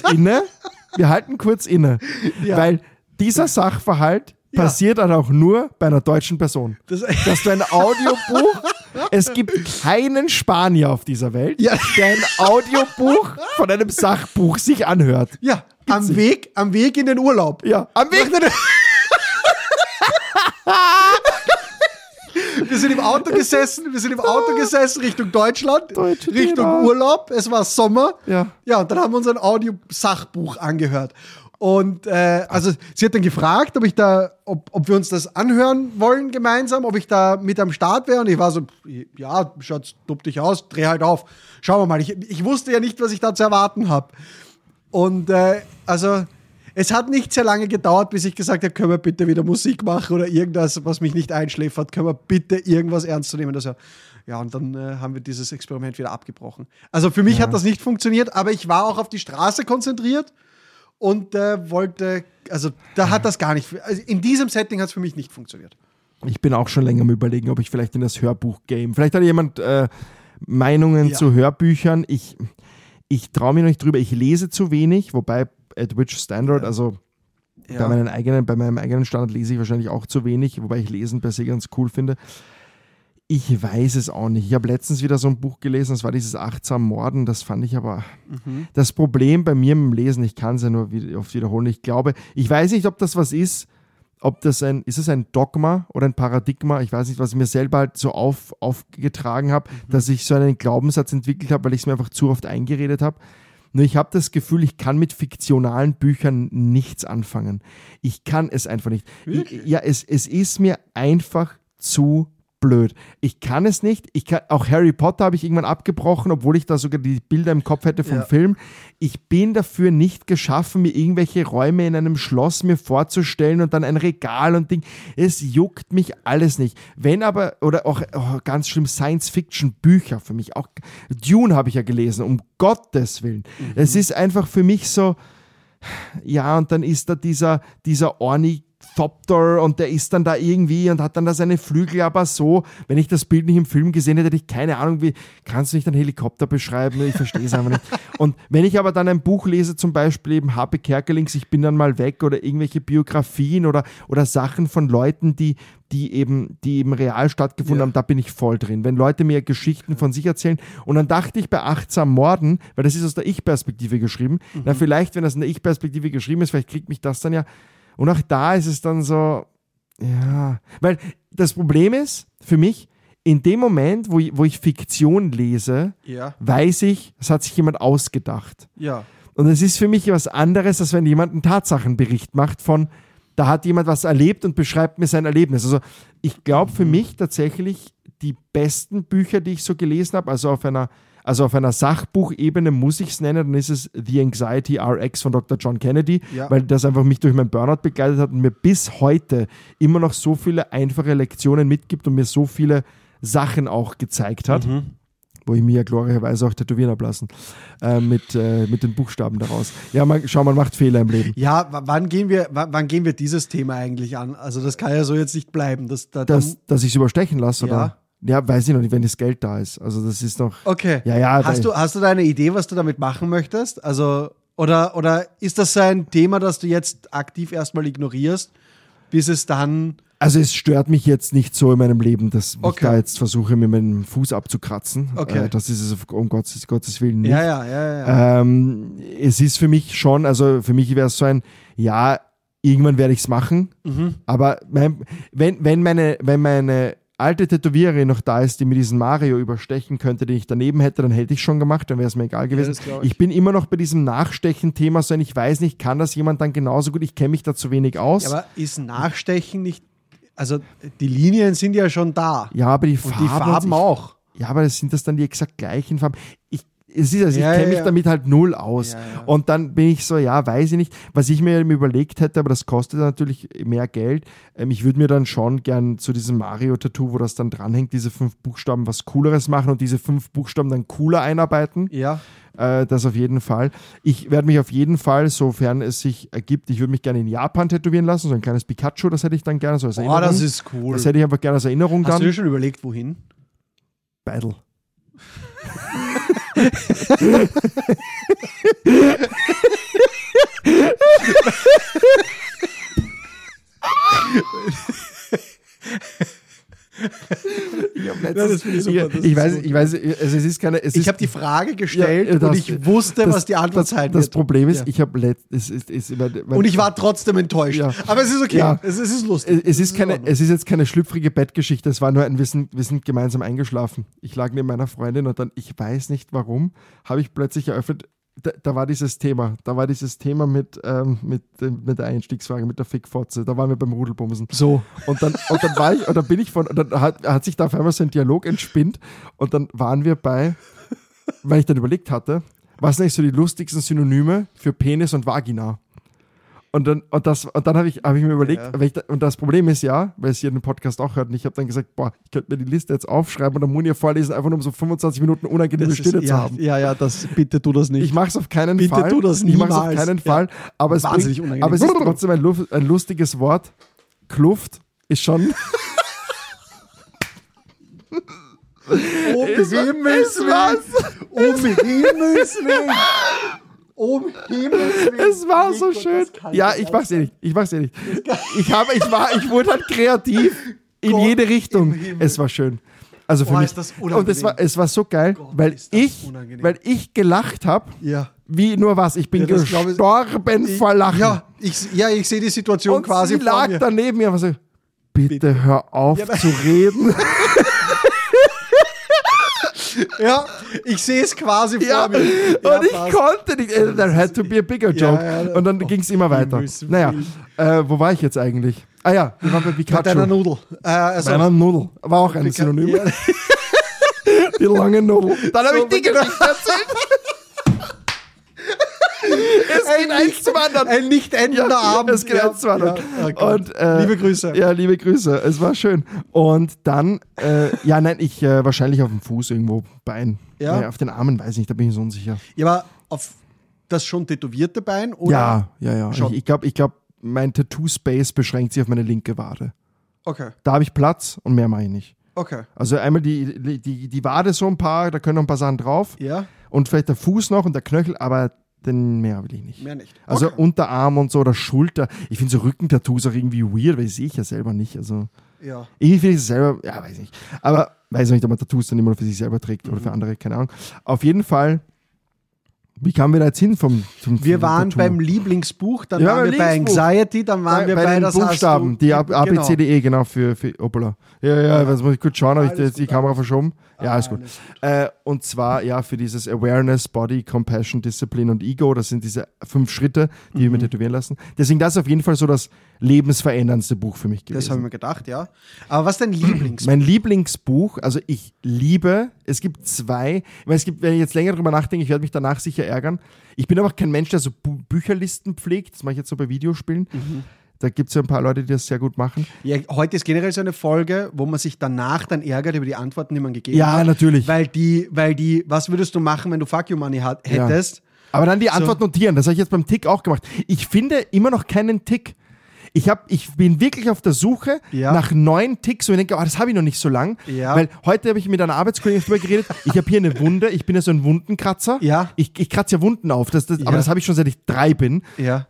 inne. Weil dieser Sachverhalt passiert dann auch nur bei einer deutschen Person. Dass du ein Audiobuch, es gibt keinen Spanier auf dieser Welt, der ein Audiobuch von einem Sachbuch sich anhört. Ja, am Weg in den Urlaub. Ja, am Weg. Wir sind im Auto gesessen Richtung Deutschland, Richtung Urlaub. Es war Sommer. Ja, und dann haben wir uns ein Audiosachbuch angehört. Und also sie hat dann gefragt, ob wir uns das anhören wollen gemeinsam, ob ich da mit am Start wäre. Und ich war so, ja, Schatz, dupp dich aus, dreh halt auf. Schauen wir mal. Ich wusste ja nicht, was ich da zu erwarten habe. Und also es hat nicht sehr lange gedauert, bis ich gesagt habe, können wir bitte wieder Musik machen oder irgendwas, was mich nicht einschläfert. Können wir bitte irgendwas ernst zu nehmen? Ja, und dann haben wir dieses Experiment wieder abgebrochen. Also für mich hat das nicht funktioniert, aber ich war auch auf die Straße konzentriert und wollte, also da hat das gar nicht, also in diesem Setting hat es für mich nicht funktioniert. Ich bin auch schon länger am Überlegen, ob ich vielleicht in das Hörbuch-Game, vielleicht hat jemand Meinungen zu Hörbüchern. Ich traue mir noch nicht drüber, ich lese zu wenig, wobei at which standard, also bei meinem eigenen Standard lese ich wahrscheinlich auch zu wenig, wobei ich Lesen per se ganz cool finde. Ich weiß es auch nicht. Ich habe letztens wieder so ein Buch gelesen, das war dieses Achtsam Morden, das fand ich aber das Problem bei mir im Lesen, ich kann es ja nur oft wiederholen, ich weiß nicht, ob das was ist, ist es ein Dogma oder ein Paradigma, ich weiß nicht, was ich mir selber halt so aufgetragen habe, dass ich so einen Glaubenssatz entwickelt habe, weil ich es mir einfach zu oft eingeredet habe. Nur ich habe das Gefühl, ich kann mit fiktionalen Büchern nichts anfangen. Ich kann es einfach nicht. Es ist mir einfach zu blöd. Ich kann es nicht. Auch Harry Potter habe ich irgendwann abgebrochen, obwohl ich da sogar die Bilder im Kopf hätte vom Film. Ich bin dafür nicht geschaffen, mir irgendwelche Räume in einem Schloss mir vorzustellen und dann ein Regal und Ding. Es juckt mich alles nicht. Wenn aber, oder auch ganz schlimm, Science-Fiction-Bücher für mich. Auch Dune habe ich ja gelesen, um Gottes Willen. Es ist einfach für mich so, ja, und dann ist da dieser Ornithopter und der ist dann da irgendwie und hat dann da seine Flügel, aber so, wenn ich das Bild nicht im Film gesehen hätte, hätte ich keine Ahnung, wie kannst du nicht einen Helikopter beschreiben? Ich verstehe es einfach nicht. Und wenn ich aber dann ein Buch lese, zum Beispiel eben H.P. Kerkelings Ich bin dann mal weg oder irgendwelche Biografien oder Sachen von Leuten, die eben real stattgefunden haben, da bin ich voll drin. Wenn Leute mir Geschichten von sich erzählen und dann dachte ich bei Achtsam Morden, weil das ist aus der Ich-Perspektive geschrieben, na vielleicht, wenn das in der Ich-Perspektive geschrieben ist, vielleicht kriegt mich das dann ja. Und auch da ist es dann so, ja, weil das Problem ist für mich, in dem Moment, wo ich Fiktion lese, weiß ich, es hat sich jemand ausgedacht. Ja. Und es ist für mich was anderes, als wenn jemand einen Tatsachenbericht macht von, da hat jemand was erlebt und beschreibt mir sein Erlebnis. Also ich glaube für mich tatsächlich die besten Bücher, die ich so gelesen habe, also auf einer Sachbuchebene muss ich es nennen, dann ist es The Anxiety RX von Dr. John Kennedy, weil das einfach mich durch meinen Burnout begleitet hat und mir bis heute immer noch so viele einfache Lektionen mitgibt und mir so viele Sachen auch gezeigt hat, wo ich mir ja glorreicherweise auch tätowieren habe lassen, mit den Buchstaben daraus. Ja, man macht Fehler im Leben. Ja, wann gehen wir dieses Thema eigentlich an? Also das kann ja so jetzt nicht bleiben. Dass ich es überstechen lasse, oder? Ja, weiß ich noch nicht, wenn das Geld da ist. Also das ist noch... Okay. Ja, hast du da eine Idee, was du damit machen möchtest? Also, oder ist das so ein Thema, das du jetzt aktiv erstmal ignorierst, bis es dann... Also es stört mich jetzt nicht so in meinem Leben, dass ich da jetzt versuche, mir meinen Fuß abzukratzen. Okay. Das ist es um Gottes Willen nicht. Ja. Es ist für mich schon, also für mich wäre es so ein, ja, irgendwann werde ich es machen, aber wenn meine alte Tätowiererin noch da ist, die mir diesen Mario überstechen könnte, den ich daneben hätte, dann hätte ich schon gemacht, dann wäre es mir egal gewesen. Ich bin immer noch bei diesem Nachstechen-Thema so, ich weiß nicht, kann das jemand dann genauso gut, ich kenne mich da zu wenig aus. Ja, aber ist Nachstechen nicht, also die Linien sind ja schon da. Ja, aber die Farben auch. Ja, aber sind das dann die exakt gleichen Farben? Ich kenne mich damit halt null aus. Ja. Und dann bin ich so, ja, weiß ich nicht. Was ich mir überlegt hätte, aber das kostet natürlich mehr Geld. Ich würde mir dann schon gern zu diesem Mario-Tattoo, wo das dann dranhängt, diese 5 Buchstaben was Cooleres machen und diese 5 Buchstaben dann cooler einarbeiten. Ja. Das auf jeden Fall. Ich werde mich auf jeden Fall, sofern es sich ergibt, ich würde mich gerne in Japan tätowieren lassen, so ein kleines Pikachu, das hätte ich dann gerne so als Erinnerung. Das ist cool. Das hätte ich einfach gerne als Erinnerung dann. Hast du dir schon überlegt, wohin? Battle. Ich weiß, also es ist keine. Ich habe die Frage gestellt und ich wusste, was die Antwort sein wird. Das Problem ist, und ich war trotzdem enttäuscht. Ja. Aber es ist okay. Ja. Es ist lustig. Es ist jetzt keine schlüpfrige Bettgeschichte. Es war nur wir sind gemeinsam eingeschlafen. Ich lag neben meiner Freundin und dann, ich weiß nicht warum, habe ich plötzlich eröffnet, da war dieses Thema mit der Einstiegsfrage, mit der Fickfotze. Da waren wir beim Rudelbumsen. So. Und dann hat sich da auf einmal so ein Dialog entspinnt und dann waren wir weil ich dann überlegt hatte, was sind eigentlich so die lustigsten Synonyme für Penis und Vagina? Und dann habe ich mir überlegt, und das Problem ist ja, weil es hier den Podcast auch hört, und ich habe dann gesagt, ich könnte mir die Liste jetzt aufschreiben und dann muss ich ihr vorlesen, einfach nur um so 25 Minuten unangenehme Stille zu haben. Ja, bitte tu das nicht. Ich mache es auf keinen Fall. Bitte tu das niemals. Ich mache es auf keinen Fall, aber es ist trotzdem ein lustiges Wort. Kluft ist schon... Um Himmels Willen! Um Himmels Willen! Es war so schön. Ja, ich mach's eh nicht. Ich wurde halt kreativ in jede Richtung. Es war schön. Also für mich. Ist das unangenehm. Und es war so geil, weil ich gelacht habe. Ja. Wie nur was. Ich bin gestorben vor Lachen. Ich sehe die Situation und quasi sie lag daneben mir und so, bitte hör auf zu reden. Ja, ich sehe es quasi vor mir. Ja, und ich konnte nicht. There had to be a bigger joke. Ja. Und dann ging es immer weiter. Naja, wo war ich jetzt eigentlich? Ah ja, wir waren bei Pikachu. Bei deiner Nudel. Bei einer Nudel. War auch ein Synonym. Ja. Die lange Nudel. Dann habe ich die Geschichte erzählt. Es geht eins zum anderen. Ein nicht endender Abend. Es geht eins zum anderen. Ja, und, liebe Grüße. Ja, liebe Grüße. Es war schön. Und dann, ich wahrscheinlich auf dem Fuß irgendwo, Bein. Ja. Auf den Armen weiß ich nicht, da bin ich so unsicher. Ja, aber auf das schon tätowierte Bein? Oder? Ja. Ich glaube, mein Tattoo-Space beschränkt sich auf meine linke Wade. Okay. Da habe ich Platz und mehr mache ich nicht. Okay. Also einmal die Wade so ein paar, da können noch ein paar Sachen drauf. Ja. Und vielleicht der Fuß noch und der Knöchel, aber den mehr will ich nicht. Mehr nicht. Also Unterarm und so oder Schulter. Ich finde so Rückentattoos auch irgendwie weird, weil sehe ich ja selber nicht. Also irgendwie finde ich es selber, weiß ich nicht. Aber weiß auch nicht, ob man Tattoos dann immer für sich selber trägt oder für andere, keine Ahnung. Auf jeden Fall, wie kamen wir da jetzt hin Wir waren Tattoo? Beim Lieblingsbuch, dann waren wir bei Anxiety, dann waren wir bei den Buchstaben, die ABCDE, genau, für Opala. Ja, das muss ich gut schauen, habe ich jetzt die Kamera verschoben? Ja, ist gut. Und zwar, für dieses Awareness, Body, Compassion, Discipline und Ego, das sind diese 5 Schritte, die wir mir tätowieren lassen. Deswegen, das ist auf jeden Fall so das lebensveränderndste Buch für mich gewesen. Das habe ich mir gedacht, ja. Aber was ist dein Lieblingsbuch? Mein Lieblingsbuch, also ich liebe, es gibt 2, wenn ich jetzt länger drüber nachdenke, ich werde mich danach sicher ärgern. Ich bin aber auch kein Mensch, der so Bücherlisten pflegt, das mache ich jetzt so bei Videospielen. Da gibt es ja ein paar Leute, die das sehr gut machen. Ja, heute ist generell so eine Folge, wo man sich danach dann ärgert über die Antworten, die man gegeben hat. Ja, natürlich. Weil die, was würdest du machen, wenn du Fuck You Money hättest? Ja. Aber dann die Antwort notieren, das habe ich jetzt beim Tick auch gemacht. Ich finde immer noch keinen Tick. Ich bin wirklich auf der Suche nach neuen Ticks und ich denke, das habe ich noch nicht so lang. Ja. Weil heute habe ich mit einer Arbeitskollegin darüber geredet, ich habe hier eine Wunde, ich bin ja so ein Wundenkratzer. Ja. Ich kratze ja Wunden auf, aber das habe ich schon seit ich 3 bin. Ja.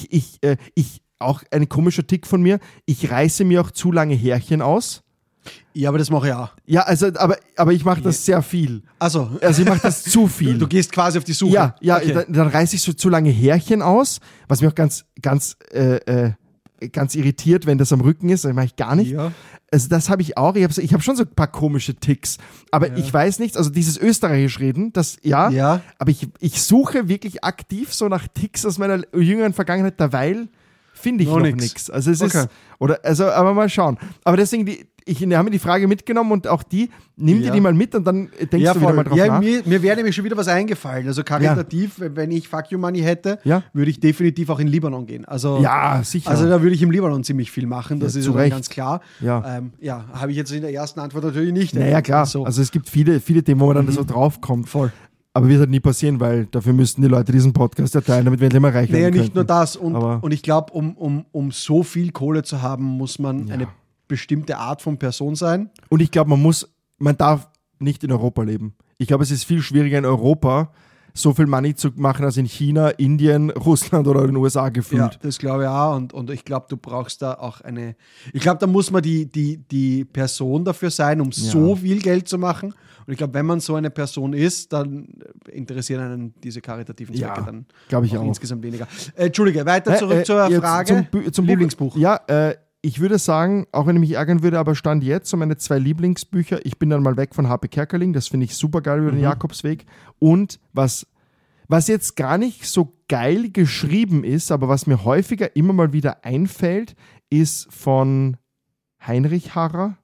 Auch ein komischer Tick von mir, ich reiße mir auch zu lange Härchen aus. Ja, aber das mache ich auch. Ja, also, aber ich mache das sehr viel. Also ich mache das zu viel. Du gehst quasi auf die Suche. Ja, okay. Dann reiße ich so zu lange Härchen aus, was mich auch ganz irritiert, wenn das am Rücken ist, das mache ich gar nicht. Ja. Also das habe ich auch. Ich habe schon so ein paar komische Ticks, aber ich weiß nichts. Also dieses Österreichisch reden, aber ich suche wirklich aktiv so nach Ticks aus meiner jüngeren Vergangenheit, derweil finde ich noch nichts. Also es ist, aber mal schauen. Aber deswegen, ich habe mir die Frage mitgenommen und auch nimm dir die mal mit und dann denkst du wieder mal drauf nach. Mir wäre nämlich schon wieder was eingefallen. Also karitativ, wenn ich Fuck You Money hätte, würde ich definitiv auch in Libanon gehen. Also, sicher. Also da würde ich im Libanon ziemlich viel machen, das ist dann ganz klar. Ja, habe ich jetzt in der ersten Antwort natürlich nicht. Naja, klar. So. Also es gibt viele Themen, wo man dann so draufkommt. Voll. Aber wird halt nie passieren, weil dafür müssten die Leute diesen Podcast erteilen, damit wir endlich mal reich werden können. Nicht nur das. Und ich glaube, um so viel Kohle zu haben, muss man eine bestimmte Art von Person sein. Und ich glaube, man darf nicht in Europa leben. Ich glaube, es ist viel schwieriger in Europa, so viel Money zu machen als in China, Indien, Russland oder den USA gefühlt. Ja, das glaube ich auch. Und ich glaube, du brauchst da auch ich glaube, da muss man die Person dafür sein, um so viel Geld zu machen. Und ich glaube, wenn man so eine Person ist, dann interessieren einen diese karitativen Zwecke dann glaube ich auch insgesamt weniger. Entschuldige, weiter zurück zur Frage. Zum Lieblingsbuch. Ja, ich würde sagen, auch wenn ich mich ärgern würde, aber Stand jetzt so meine 2 Lieblingsbücher. Ich bin dann mal weg von H.P. Kerkeling, das finde ich super geil über den Jakobsweg. Und was Was jetzt gar nicht so geil geschrieben ist, aber was mir häufiger immer mal wieder einfällt, ist von Heinrich Harrer,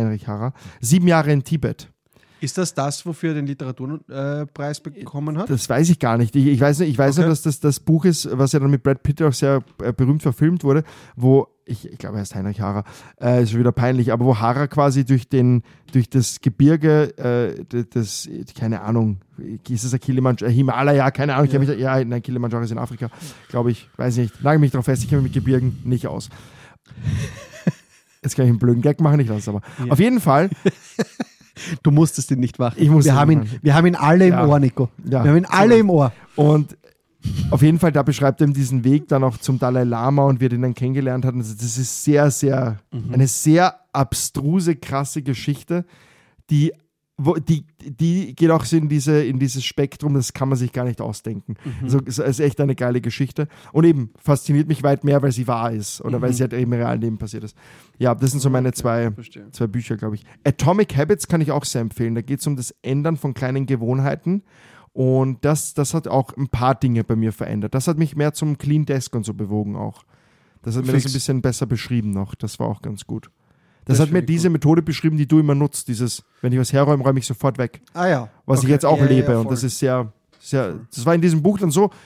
7 Jahre in Tibet. Ist das, wofür er den Literaturpreis bekommen hat? Das weiß ich gar nicht. Ich weiß nur, dass das Buch ist, was ja dann mit Brad Pitt auch sehr berühmt verfilmt wurde, wo, ich glaube, er heißt Heinrich Harrer, ist schon wieder peinlich, aber wo Harrer quasi durch das Gebirge, keine Ahnung, ist es ein Kilimanjaro, Himalaya, keine Ahnung, nein, Kilimanjaro ist in Afrika, glaube ich, weiß nicht, nagel mich drauf fest, ich kenne mich mit Gebirgen nicht aus. Jetzt kann ich einen blöden Gag machen, ich lasse es aber. Ja. Auf jeden Fall. Du musstest ihn nicht machen. Wir haben ihn alle im Ohr, Nico. Ja, wir haben ihn alle im Ohr. Und auf jeden Fall, da beschreibt er ihm diesen Weg dann auch zum Dalai Lama und wie er den dann kennengelernt hat. Also das ist sehr, sehr, eine sehr abstruse, krasse Geschichte, die geht auch so in dieses Spektrum, das kann man sich gar nicht ausdenken. Also es ist echt eine geile Geschichte. Und eben fasziniert mich weit mehr, weil sie wahr ist oder weil sie halt eben im realen Leben passiert ist. Ja, das sind so meine zwei Bücher, glaube ich. Atomic Habits kann ich auch sehr empfehlen. Da geht es um das Ändern von kleinen Gewohnheiten. Und das hat auch ein paar Dinge bei mir verändert. Das hat mich mehr zum Clean Desk und so bewogen auch. Das hat mir das ein bisschen besser beschrieben noch. Das war auch ganz gut. Das hat mir diese Methode beschrieben, die du immer nutzt. Dieses, wenn ich was herräume, räume ich sofort weg. Ah ja. Was ich jetzt auch lebe. Und das ist sehr, sehr, das war in diesem Buch dann so,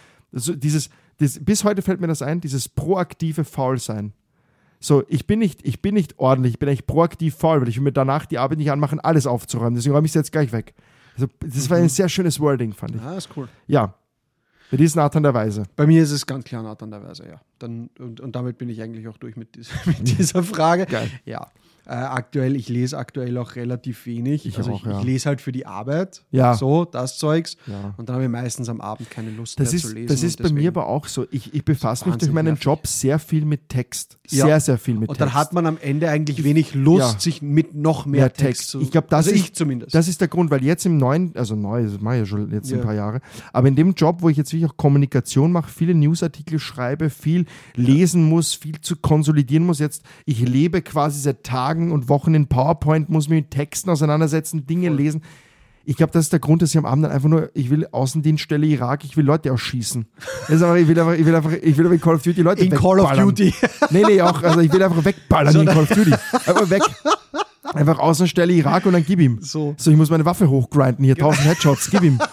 bis heute fällt mir das ein, dieses proaktive Faulsein. So, ich bin nicht ordentlich, ich bin echt proaktiv faul, weil ich will mir danach die Arbeit nicht anmachen, alles aufzuräumen. Deswegen räume ich es jetzt gleich weg. Also, das war ein sehr schönes Wording, fand ich. Ah, ist cool. Ja. Bei dir ist Nathan der Weise. Bei mir ist es ganz klar Nathan der Weise, ja. Und damit bin ich eigentlich auch durch mit dieser Frage. Geil. Ja. Ich lese aktuell auch relativ wenig. Ich lese halt für die Arbeit, so, das Zeugs. Ja. Und dann habe ich meistens am Abend keine Lust mehr zu lesen. Das ist bei mir aber auch so. Ich befasse mich durch meinen Job sehr viel mit Text. Sehr, sehr viel mit Text. Und dann hat man am Ende eigentlich wenig Lust, sich mit noch mehr Text zu... Ich glaube, das ist der Grund, weil jetzt im neuen, das mache ich ja schon jetzt ein paar Jahre, aber in dem Job, wo ich jetzt wirklich auch Kommunikation mache, viele Newsartikel schreibe, viel lesen muss, viel zu konsolidieren muss, ich lebe quasi seit Tagen und Wochen in PowerPoint, muss mich mit Texten auseinandersetzen, Dinge lesen. Ich glaube, das ist der Grund, dass ich am Abend dann einfach nur, ich will Außendienststelle Irak, ich will Leute erschießen. Ich will einfach in Call of Duty Leute wegballern. In Call of Duty? Nee, auch. Also ich will einfach wegballern in Call of Duty. Einfach weg. Einfach Außenstelle Irak und dann gib ihm. So, ich muss meine Waffe hochgrinden, hier 1000 Headshots, gib ihm.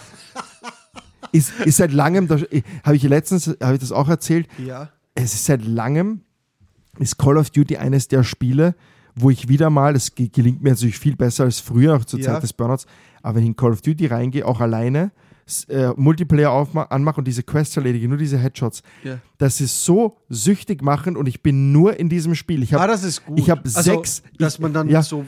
Ist seit langem, habe ich das auch erzählt, es ist seit langem, ist Call of Duty eines der Spiele, wo ich wieder mal, das gelingt mir natürlich viel besser als früher, auch zur Zeit des Burnouts, aber wenn ich in Call of Duty reingehe, auch alleine, Multiplayer anmache und diese Quests erledige, nur diese Headshots, das ist so süchtig machend und ich bin nur in diesem Spiel. Das ist gut. Ich habe dass man dann so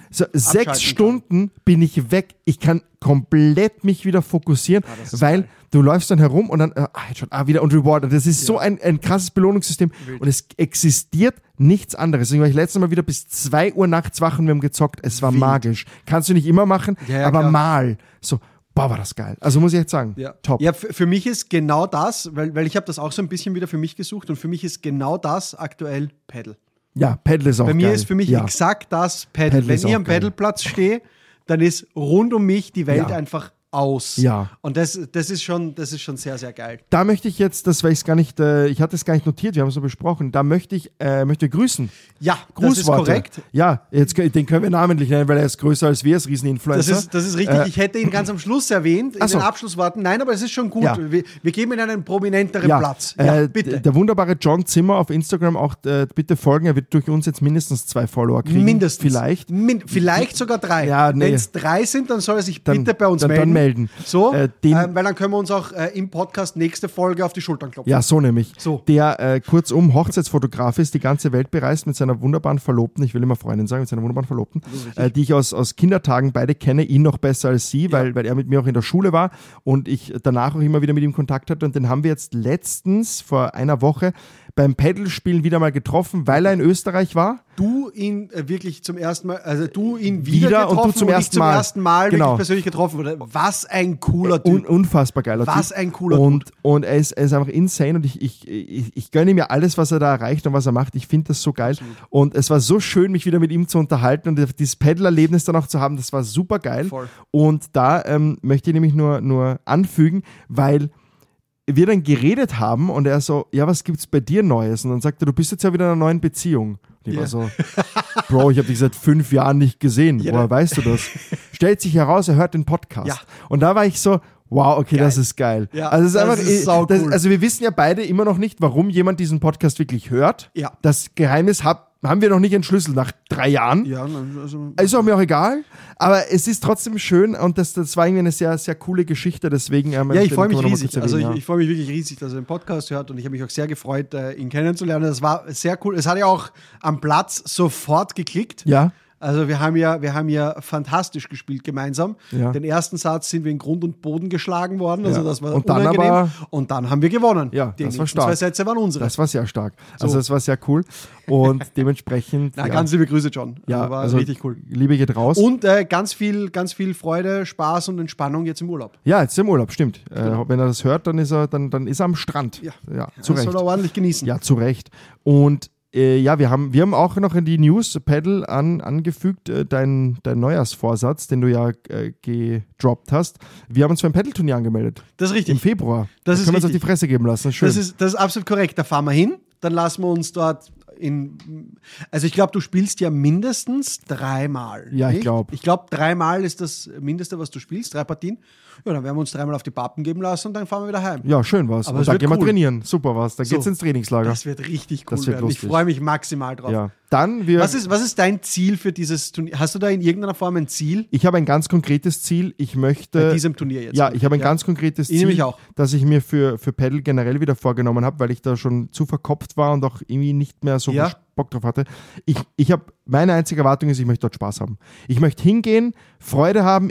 6 Stunden bin ich weg. Ich kann komplett mich wieder fokussieren, weil du läufst dann herum und dann Headshot, wieder und Reward. Das ist so ein krasses Belohnungssystem und es existiert nichts anderes. Deswegen war ich letztes Mal wieder bis 2 Uhr nachts wach und wir haben gezockt. Es war magisch. Kannst du nicht immer machen, aber klar. Mal. So, boah, war das geil. Also muss ich jetzt sagen, top. Ja, für mich ist genau das, weil ich habe das auch so ein bisschen wieder für mich gesucht und für mich ist genau das aktuell Paddle. Ja, Paddle ist auch geil. Bei mir ist für mich exakt das Paddle. Wenn ich am Paddleplatz stehe, dann ist rund um mich die Welt einfach aus. Ja. Und das ist schon sehr, sehr geil. Da möchte ich jetzt, das war ich gar nicht, ich hatte es gar nicht notiert, wir haben es so besprochen, da möchte ich grüßen. Ja, Grußworte. Das ist korrekt. Ja, den können wir namentlich nennen, weil er ist größer als wir, ist Rieseninfluencer. Das ist richtig, ich hätte ihn ganz am Schluss erwähnt, in den Abschlussworten. Nein, aber es ist schon gut. Ja. Wir geben ihm einen prominenteren Platz. Ja, bitte. Der wunderbare John Zimmer auf Instagram, auch bitte folgen, er wird durch uns jetzt mindestens 2 Follower kriegen. Mindestens. Vielleicht sogar 3. Ja, nee. Wenn es 3 sind, dann soll er sich bitte bei uns melden. So, weil dann können wir uns auch im Podcast nächste Folge auf die Schultern klopfen. Ja, so nämlich. So. Der kurzum Hochzeitsfotograf ist, die ganze Welt bereist mit seiner wunderbaren Verlobten, ich will immer Freundin sagen, mit seiner wunderbaren Verlobten, die ich aus Kindertagen beide kenne, ihn noch besser als sie, weil er mit mir auch in der Schule war und ich danach auch immer wieder mit ihm Kontakt hatte und den haben wir jetzt letztens vor einer Woche beim Paddlespielen wieder mal getroffen, weil er in Österreich war. Du ihn wirklich zum ersten Mal, also du ihn wieder getroffen und du zum ersten Mal genau. Wirklich persönlich getroffen wurde. Was ein cooler Typ. Unfassbar geiler Typ. Was ein cooler Typ. Und er ist einfach insane und ich gönne ihm ja alles, was er da erreicht und was er macht. Ich finde das so geil. Absolut. Und es war so schön, mich wieder mit ihm zu unterhalten und dieses Paddle-Erlebnis dann auch zu haben, das war super geil. Voll. Und da möchte ich nämlich nur anfügen, weil wir dann geredet haben und er so, ja, was gibt's bei dir Neues? Und dann sagte er, du bist jetzt ja wieder in einer neuen Beziehung. Und ich war so, Bro, ich habe dich seit 5 Jahren nicht gesehen. Ja. Woher weißt du das? Stellt sich heraus, er hört den Podcast. Ja. Und da war ich so, wow, okay, Geil. das ist geil. Ja, also es ist das einfach, ist saucool. also wir wissen ja beide immer noch nicht, warum jemand diesen Podcast wirklich hört. Ja. Das Geheimnis haben wir noch nicht entschlüsselt nach 3 Jahren. Ja, also Ist auch mir auch egal, aber es ist trotzdem schön und das war irgendwie eine sehr, sehr coole Geschichte, deswegen... ja, ich freue mich können wir noch mal riesig. kurz Also erwähnen, ich freue mich wirklich riesig, dass er den Podcast hört und ich habe mich auch sehr gefreut, ihn kennenzulernen. Das war sehr cool. Es hat ja auch am Platz sofort geklickt. ja. Also wir haben ja fantastisch gespielt gemeinsam. Ja. Den ersten Satz sind wir in Grund und Boden geschlagen worden, also Ja. das war Und dann unangenehm. aber- Und dann haben wir gewonnen. Ja, Die das war nächsten stark. 2 Sätze waren unsere. Das war sehr stark. Also So. das war sehr cool und dementsprechend... Na, ja, ganz liebe Grüße, John. ja, war also richtig cool. Liebe geht raus. Und ganz viel Freude, Spaß und Entspannung jetzt im Urlaub. Ja, jetzt im Urlaub, stimmt. Wenn er das hört, dann ist er am Strand. Ja. Zu Das Recht. soll er ordentlich genießen. Ja, zu Recht. Und ja, wir haben auch noch in die News, Paddle, angefügt, dein Neujahrsvorsatz, den du ja gedroppt hast. Wir haben uns für ein Paddle-Turnier angemeldet. Das ist Im richtig. Februar. Das Da ist können wir uns auf die richtig. Fresse geben lassen. Schön. Das ist absolut korrekt. Da fahren wir hin, dann lassen wir uns dort also ich glaube, du spielst ja mindestens 3-mal. Ja, ich nicht? glaub. Ich glaube, 3-mal ist das Mindeste, was du spielst, 3 Partien. Ja, dann werden wir uns 3-mal auf die Pappen geben lassen und dann fahren wir wieder heim. Ja, schön war's. Aber Und es da wird gehen wir cool. trainieren. Super war's. Da So. geht's ins Trainingslager. Das wird richtig cool Das wird werden. Ich lustig. freue mich maximal drauf. Ja. Dann wir. Was ist dein Ziel für dieses Turnier? Hast du da in irgendeiner Form ein Ziel Ich habe ein ganz konkretes Ziel. Ich möchte. bei diesem Turnier jetzt? Ja, ich habe ein ganz konkretes Ich Ziel, nämlich auch. das ich mir für Paddle generell wieder vorgenommen habe, weil ich da schon zu verkopft war und auch irgendwie nicht mehr so Ja. Bock drauf hatte. Meine einzige Erwartung ist, ich möchte dort Spaß haben. Ich möchte hingehen, Freude haben.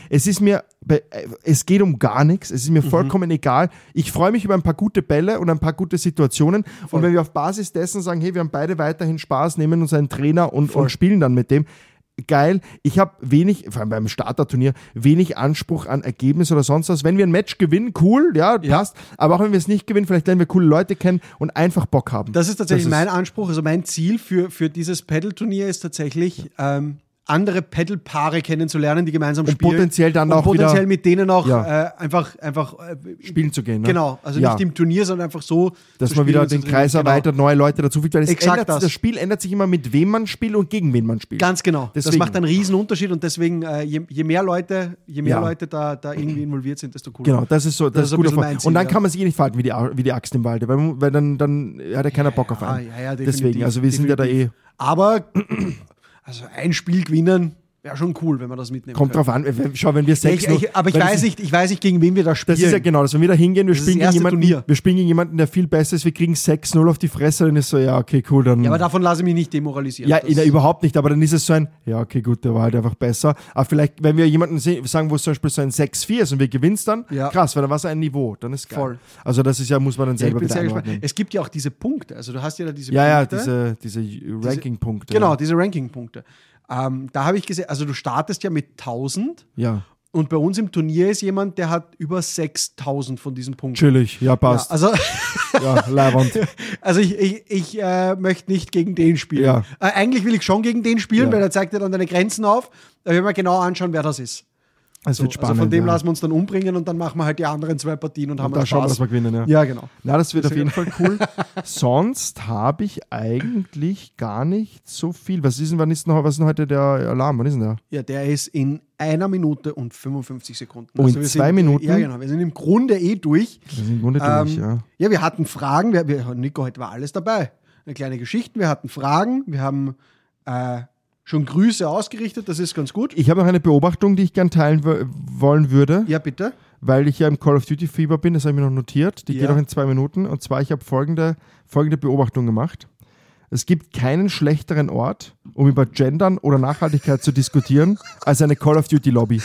Es geht um gar nichts. Es ist Mhm. mir vollkommen egal. Ich freue mich über ein paar gute Bälle und ein paar gute Situationen. Voll. Und wenn wir auf Basis dessen sagen, hey, wir haben beide weiterhin Spaß, nehmen uns einen Trainer und Voll. spielen dann mit dem, geil. Ich habe vor allem beim Starterturnier, wenig Anspruch an Ergebnis oder sonst was. Wenn wir ein Match gewinnen, cool, ja, passt. Aber auch wenn wir es nicht gewinnen, vielleicht lernen wir coole Leute kennen und einfach Bock haben. Das ist tatsächlich Das ist- mein Anspruch. Also mein Ziel für dieses Paddle-Turnier ist tatsächlich, andere Paddle-Paare kennenzulernen, die gemeinsam Und spielen. potenziell dann und auch potenziell wieder mit denen auch Ja. einfach spielen zu gehen. Ne? genau, also Ja. nicht im Turnier, sondern einfach so Dass zu man spielen wieder und zu den trainieren. Kreis Genau. erweitert, neue Leute dazu fügt, weil Exakt das. das Spiel ändert sich immer, mit wem man spielt und gegen wen man spielt. Ganz genau. Das Deswegen. macht einen riesen Unterschied und deswegen, je mehr Leute Ja. Leute da irgendwie involviert sind, desto cooler. Genau, das ist so, das ist ein gut bisschen davon. mein Ziel, Und dann ja. kann man sich eh nicht verhalten wie die Axt im Walde, weil dann hat ja keiner Bock auf einen. Ja, Deswegen, also wir sind ja da Aber also ein Spiel gewinnen wäre schon cool, wenn man das mitnehmen kommt könnte. drauf an, schau, wenn wir 6-0... Aber ich weil weiß nicht, gegen wen wir da spielen. Das ist ja genau das, wenn wir da hingehen, wir Das ist spielen, das gegen erste jemanden, Turnier. wir spielen gegen jemanden, der viel besser ist, wir kriegen 6-0 auf die Fresse, dann ist so, ja, okay, cool, dann... Ja, aber davon lasse ich mich nicht demoralisieren. Ja, Das- überhaupt nicht, aber dann ist es so ein, ja, okay, gut, der war halt einfach besser. Aber vielleicht, wenn wir jemanden sagen, wo es zum Beispiel so ein 6-4 ist und wir gewinnen es dann, Ja. krass, weil dann war es ein Niveau, dann ist geil. Voll. Also das ist ja, muss man dann Ja, ich selber bin wieder sehr gespannt. einordnen. Es gibt ja auch diese Punkte. Also du hast ja da diese Ja, Punkte. diese Ranking-Punkte. Genau, diese Ranking-Punkte. Da habe ich gesehen, also du startest ja mit 1000 Ja, und bei uns im Turnier ist jemand, der hat über 6000 von diesen Punkten. chillig, ja, Ja, passt. also Ja, Leihwand. also ich möchte nicht gegen den spielen. Ja. Eigentlich will ich schon gegen den spielen, Ja. weil er zeigt dir dann deine Grenzen auf. Da werden wir genau anschauen, wer das ist. Es wird spannend. Also von dem ja. lassen wir uns dann umbringen und dann machen wir halt die anderen 2 Partien und haben Und da einen schauen wir, Spaß. dass wir gewinnen, ja. Ja, genau. Na, das wird auf jeden Fall cool. Sonst habe ich eigentlich gar nicht so viel. Was ist denn heute der Alarm? Wann ist denn der? Ja, der ist in 1 Minute und 55 Sekunden. Oh, in wir 2 sind, Minuten? Ja, genau. Wir sind im Grunde durch. Wir sind im Grunde durch, ja. Ja, wir hatten Fragen. Nico, heute war alles dabei. Eine kleine Geschichten. Wir hatten Fragen. Wir haben schon Grüße ausgerichtet. Das ist ganz gut. Ich habe noch eine Beobachtung, die ich gern teilen wollen würde, Ja, bitte. weil ich ja im Call of Duty Fieber bin, das habe ich mir noch notiert. Die Ja. geht noch in 2 Minuten. Und zwar, ich habe folgende Beobachtung gemacht. Es gibt keinen schlechteren Ort, um über Gendern oder Nachhaltigkeit zu diskutieren, als eine Call of Duty Lobby.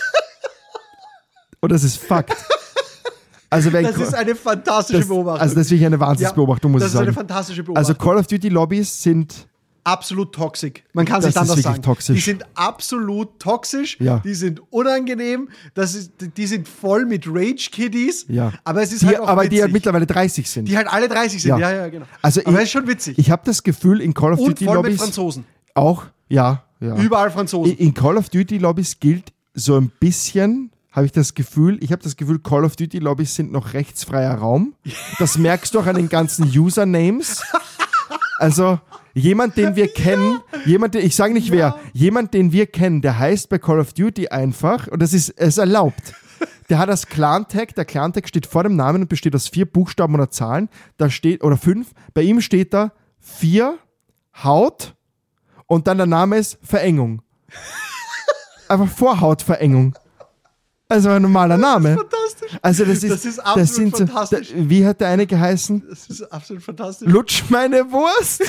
Und das ist Fakt. Also Das ist eine fantastische Beobachtung. Also das ist wirklich eine Wahnsinnsbeobachtung, muss ich Das ist eine sagen. fantastische Also Beobachtung. Call of Duty Lobbys sind... Absolut toxisch. Man kann Das sich ist anders wirklich sagen. toxisch. Die sind absolut toxisch. Ja. Die sind unangenehm. Die sind voll mit Rage-Kiddies. Ja. Aber es ist die, halt auch aber witzig. die halt mittlerweile 30 sind. Die halt alle 30 sind. Ja. Ja, genau. Also aber ich- es ist schon witzig. Ich habe das Gefühl, in Call of Und Duty voll mit Lobbys Franzosen. auch, ja. Überall Franzosen. In Call of Duty Lobbys gilt so ein bisschen habe ich das Gefühl, Call of Duty Lobbys sind noch rechtsfreier Raum. Das merkst du auch an den ganzen Usernames. Also jemand, den wir kennen, ich sage nicht wer, jemand, den wir kennen, der heißt bei Call of Duty einfach, und es ist erlaubt. Der hat das Clan-Tag, der Clan-Tag steht vor dem Namen und besteht aus 4 Buchstaben oder Zahlen, oder 5, bei ihm steht da 4, Haut, und dann der Name ist Verengung. Einfach Vorhautverengung. Also ein normaler Name. Fantastisch. Also das ist absolut fantastisch. Wie hat der eine geheißen? Das ist absolut fantastisch. Lutsch meine Wurst.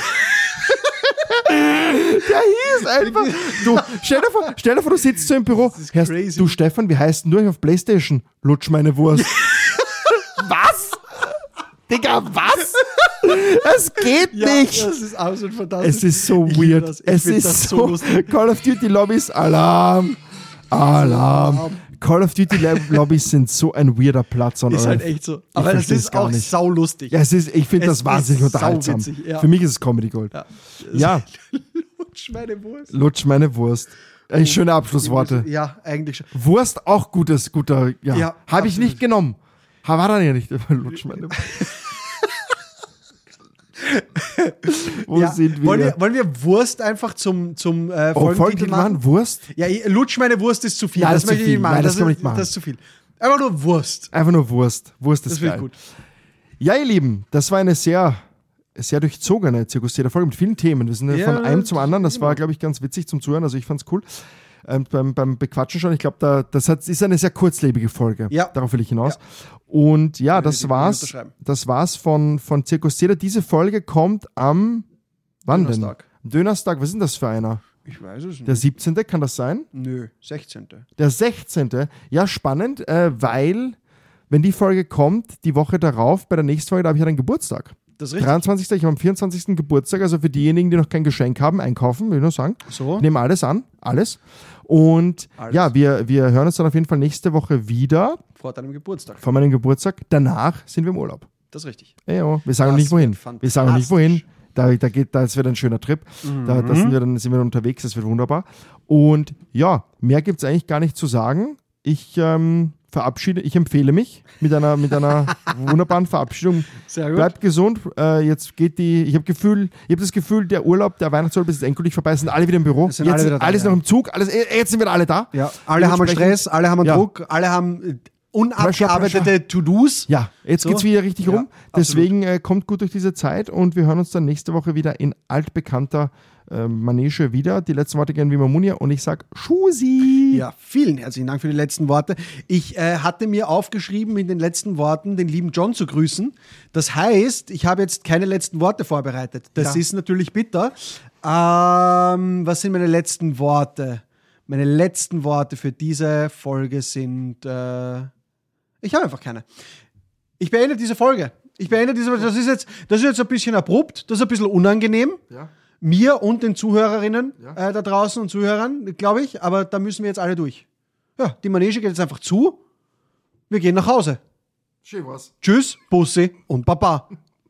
Der hieß einfach. Du, stell dir vor, du sitzt so im Büro. Das ist crazy. Du Stefan, wie heißt denn du auf PlayStation? Lutsch meine Wurst. Was? Digga, was? Das geht nicht. Das ist absolut fantastisch. Es ist so weird. Es ist so lustig. Call of Duty Lobbys, Alarm. Call of Duty Lobbys sind so ein weirder Platz on Ist Earth. halt echt so. Aber das ist auch saulustig. Ja, ich finde das wahnsinnig unterhaltsam. Sauwitzig, ja. Für mich ist es Comedy Gold. Ja. Lutsch meine Wurst. Lutsch meine Wurst. Schöne Abschlussworte. Ja, eigentlich schon. Wurst auch guter. Ja. Habe ich nicht genommen. War dann ja nicht. Lutsch meine Wurst. Wo sind wir? Wollen wir Wurst einfach zum Folgentitel machen? Wurst? Ja, Lutsch meine Wurst ist zu viel. Ja, das möchte ich nicht machen. Nein, das kann ich nicht machen. Das ist zu viel. Einfach nur Wurst. Einfach nur Wurst. Wurst ist das wird geil. Gut. Ja, ihr Lieben, das war eine sehr durchzogene Zirkus-Folge mit vielen Themen. Wir sind von einem zum anderen. Das war, glaube ich, ganz witzig zum Zuhören. Also ich fand's cool. Beim Bequatschen schon. Ich glaube, ist eine sehr kurzlebige Folge. Ja. Darauf will ich hinaus. Ja. Und ja, das war's von Zirkus Zeder. Diese Folge kommt am Donnerstag. Denn? Dönerstag. Was ist denn das für einer? Ich weiß es nicht. Der 17. kann das sein? Nö, 16. Der 16. Ja, spannend, weil, wenn die Folge kommt, die Woche darauf, bei der nächsten Folge, da habe ich ja einen Geburtstag. Das ist richtig. 23. Ich habe am 24. Geburtstag, also für diejenigen, die noch kein Geschenk haben, einkaufen, will ich nur sagen. So. Nehmen alles an, alles. Und alles. Ja, wir hören uns dann auf jeden Fall nächste Woche wieder. Vor deinem Geburtstag. Vor meinem Geburtstag. Danach sind wir im Urlaub. Das ist richtig. Ja, wir sagen noch nicht wohin. Wir sagen noch nicht wohin. Das wird ein schöner Trip. Da sind wir dann unterwegs, das wird wunderbar. Und ja, mehr gibt es eigentlich gar nicht zu sagen. Ich empfehle mich mit einer wunderbaren Verabschiedung. Sehr gut. Bleibt gesund. Jetzt geht ich habe das Gefühl, der Urlaub, der Weihnachtsurlaub ist endgültig vorbei. Es sind alle wieder im Büro. Sind alle wieder da, alles noch im Zug. Jetzt sind wieder alle da. Ja, alle haben einen Stress, alle haben einen Druck, alle haben unabgearbeitete To-Dos. Ja, jetzt geht's wieder richtig rum. Deswegen kommt gut durch diese Zeit und wir hören uns dann nächste Woche wieder in altbekannter Manege wieder. Die letzten Worte gerne wie Mamunia und ich sag Schusi. Ja, vielen herzlichen Dank für die letzten Worte. Ich hatte mir aufgeschrieben, in den letzten Worten den lieben John zu grüßen. Das heißt, ich habe jetzt keine letzten Worte vorbereitet. Das ist natürlich bitter. Was sind meine letzten Worte? Meine letzten Worte für diese Folge sind... ich habe einfach keine. Ich beende diese Folge. Das ist jetzt ein bisschen abrupt, das ist ein bisschen unangenehm. Ja. Mir und den Zuhörerinnen da draußen und Zuhörern, glaube ich. Aber da müssen wir jetzt alle durch. Ja, die Manege geht jetzt einfach zu. Wir gehen nach Hause. Schön was. Tschüss, Bussi und Baba.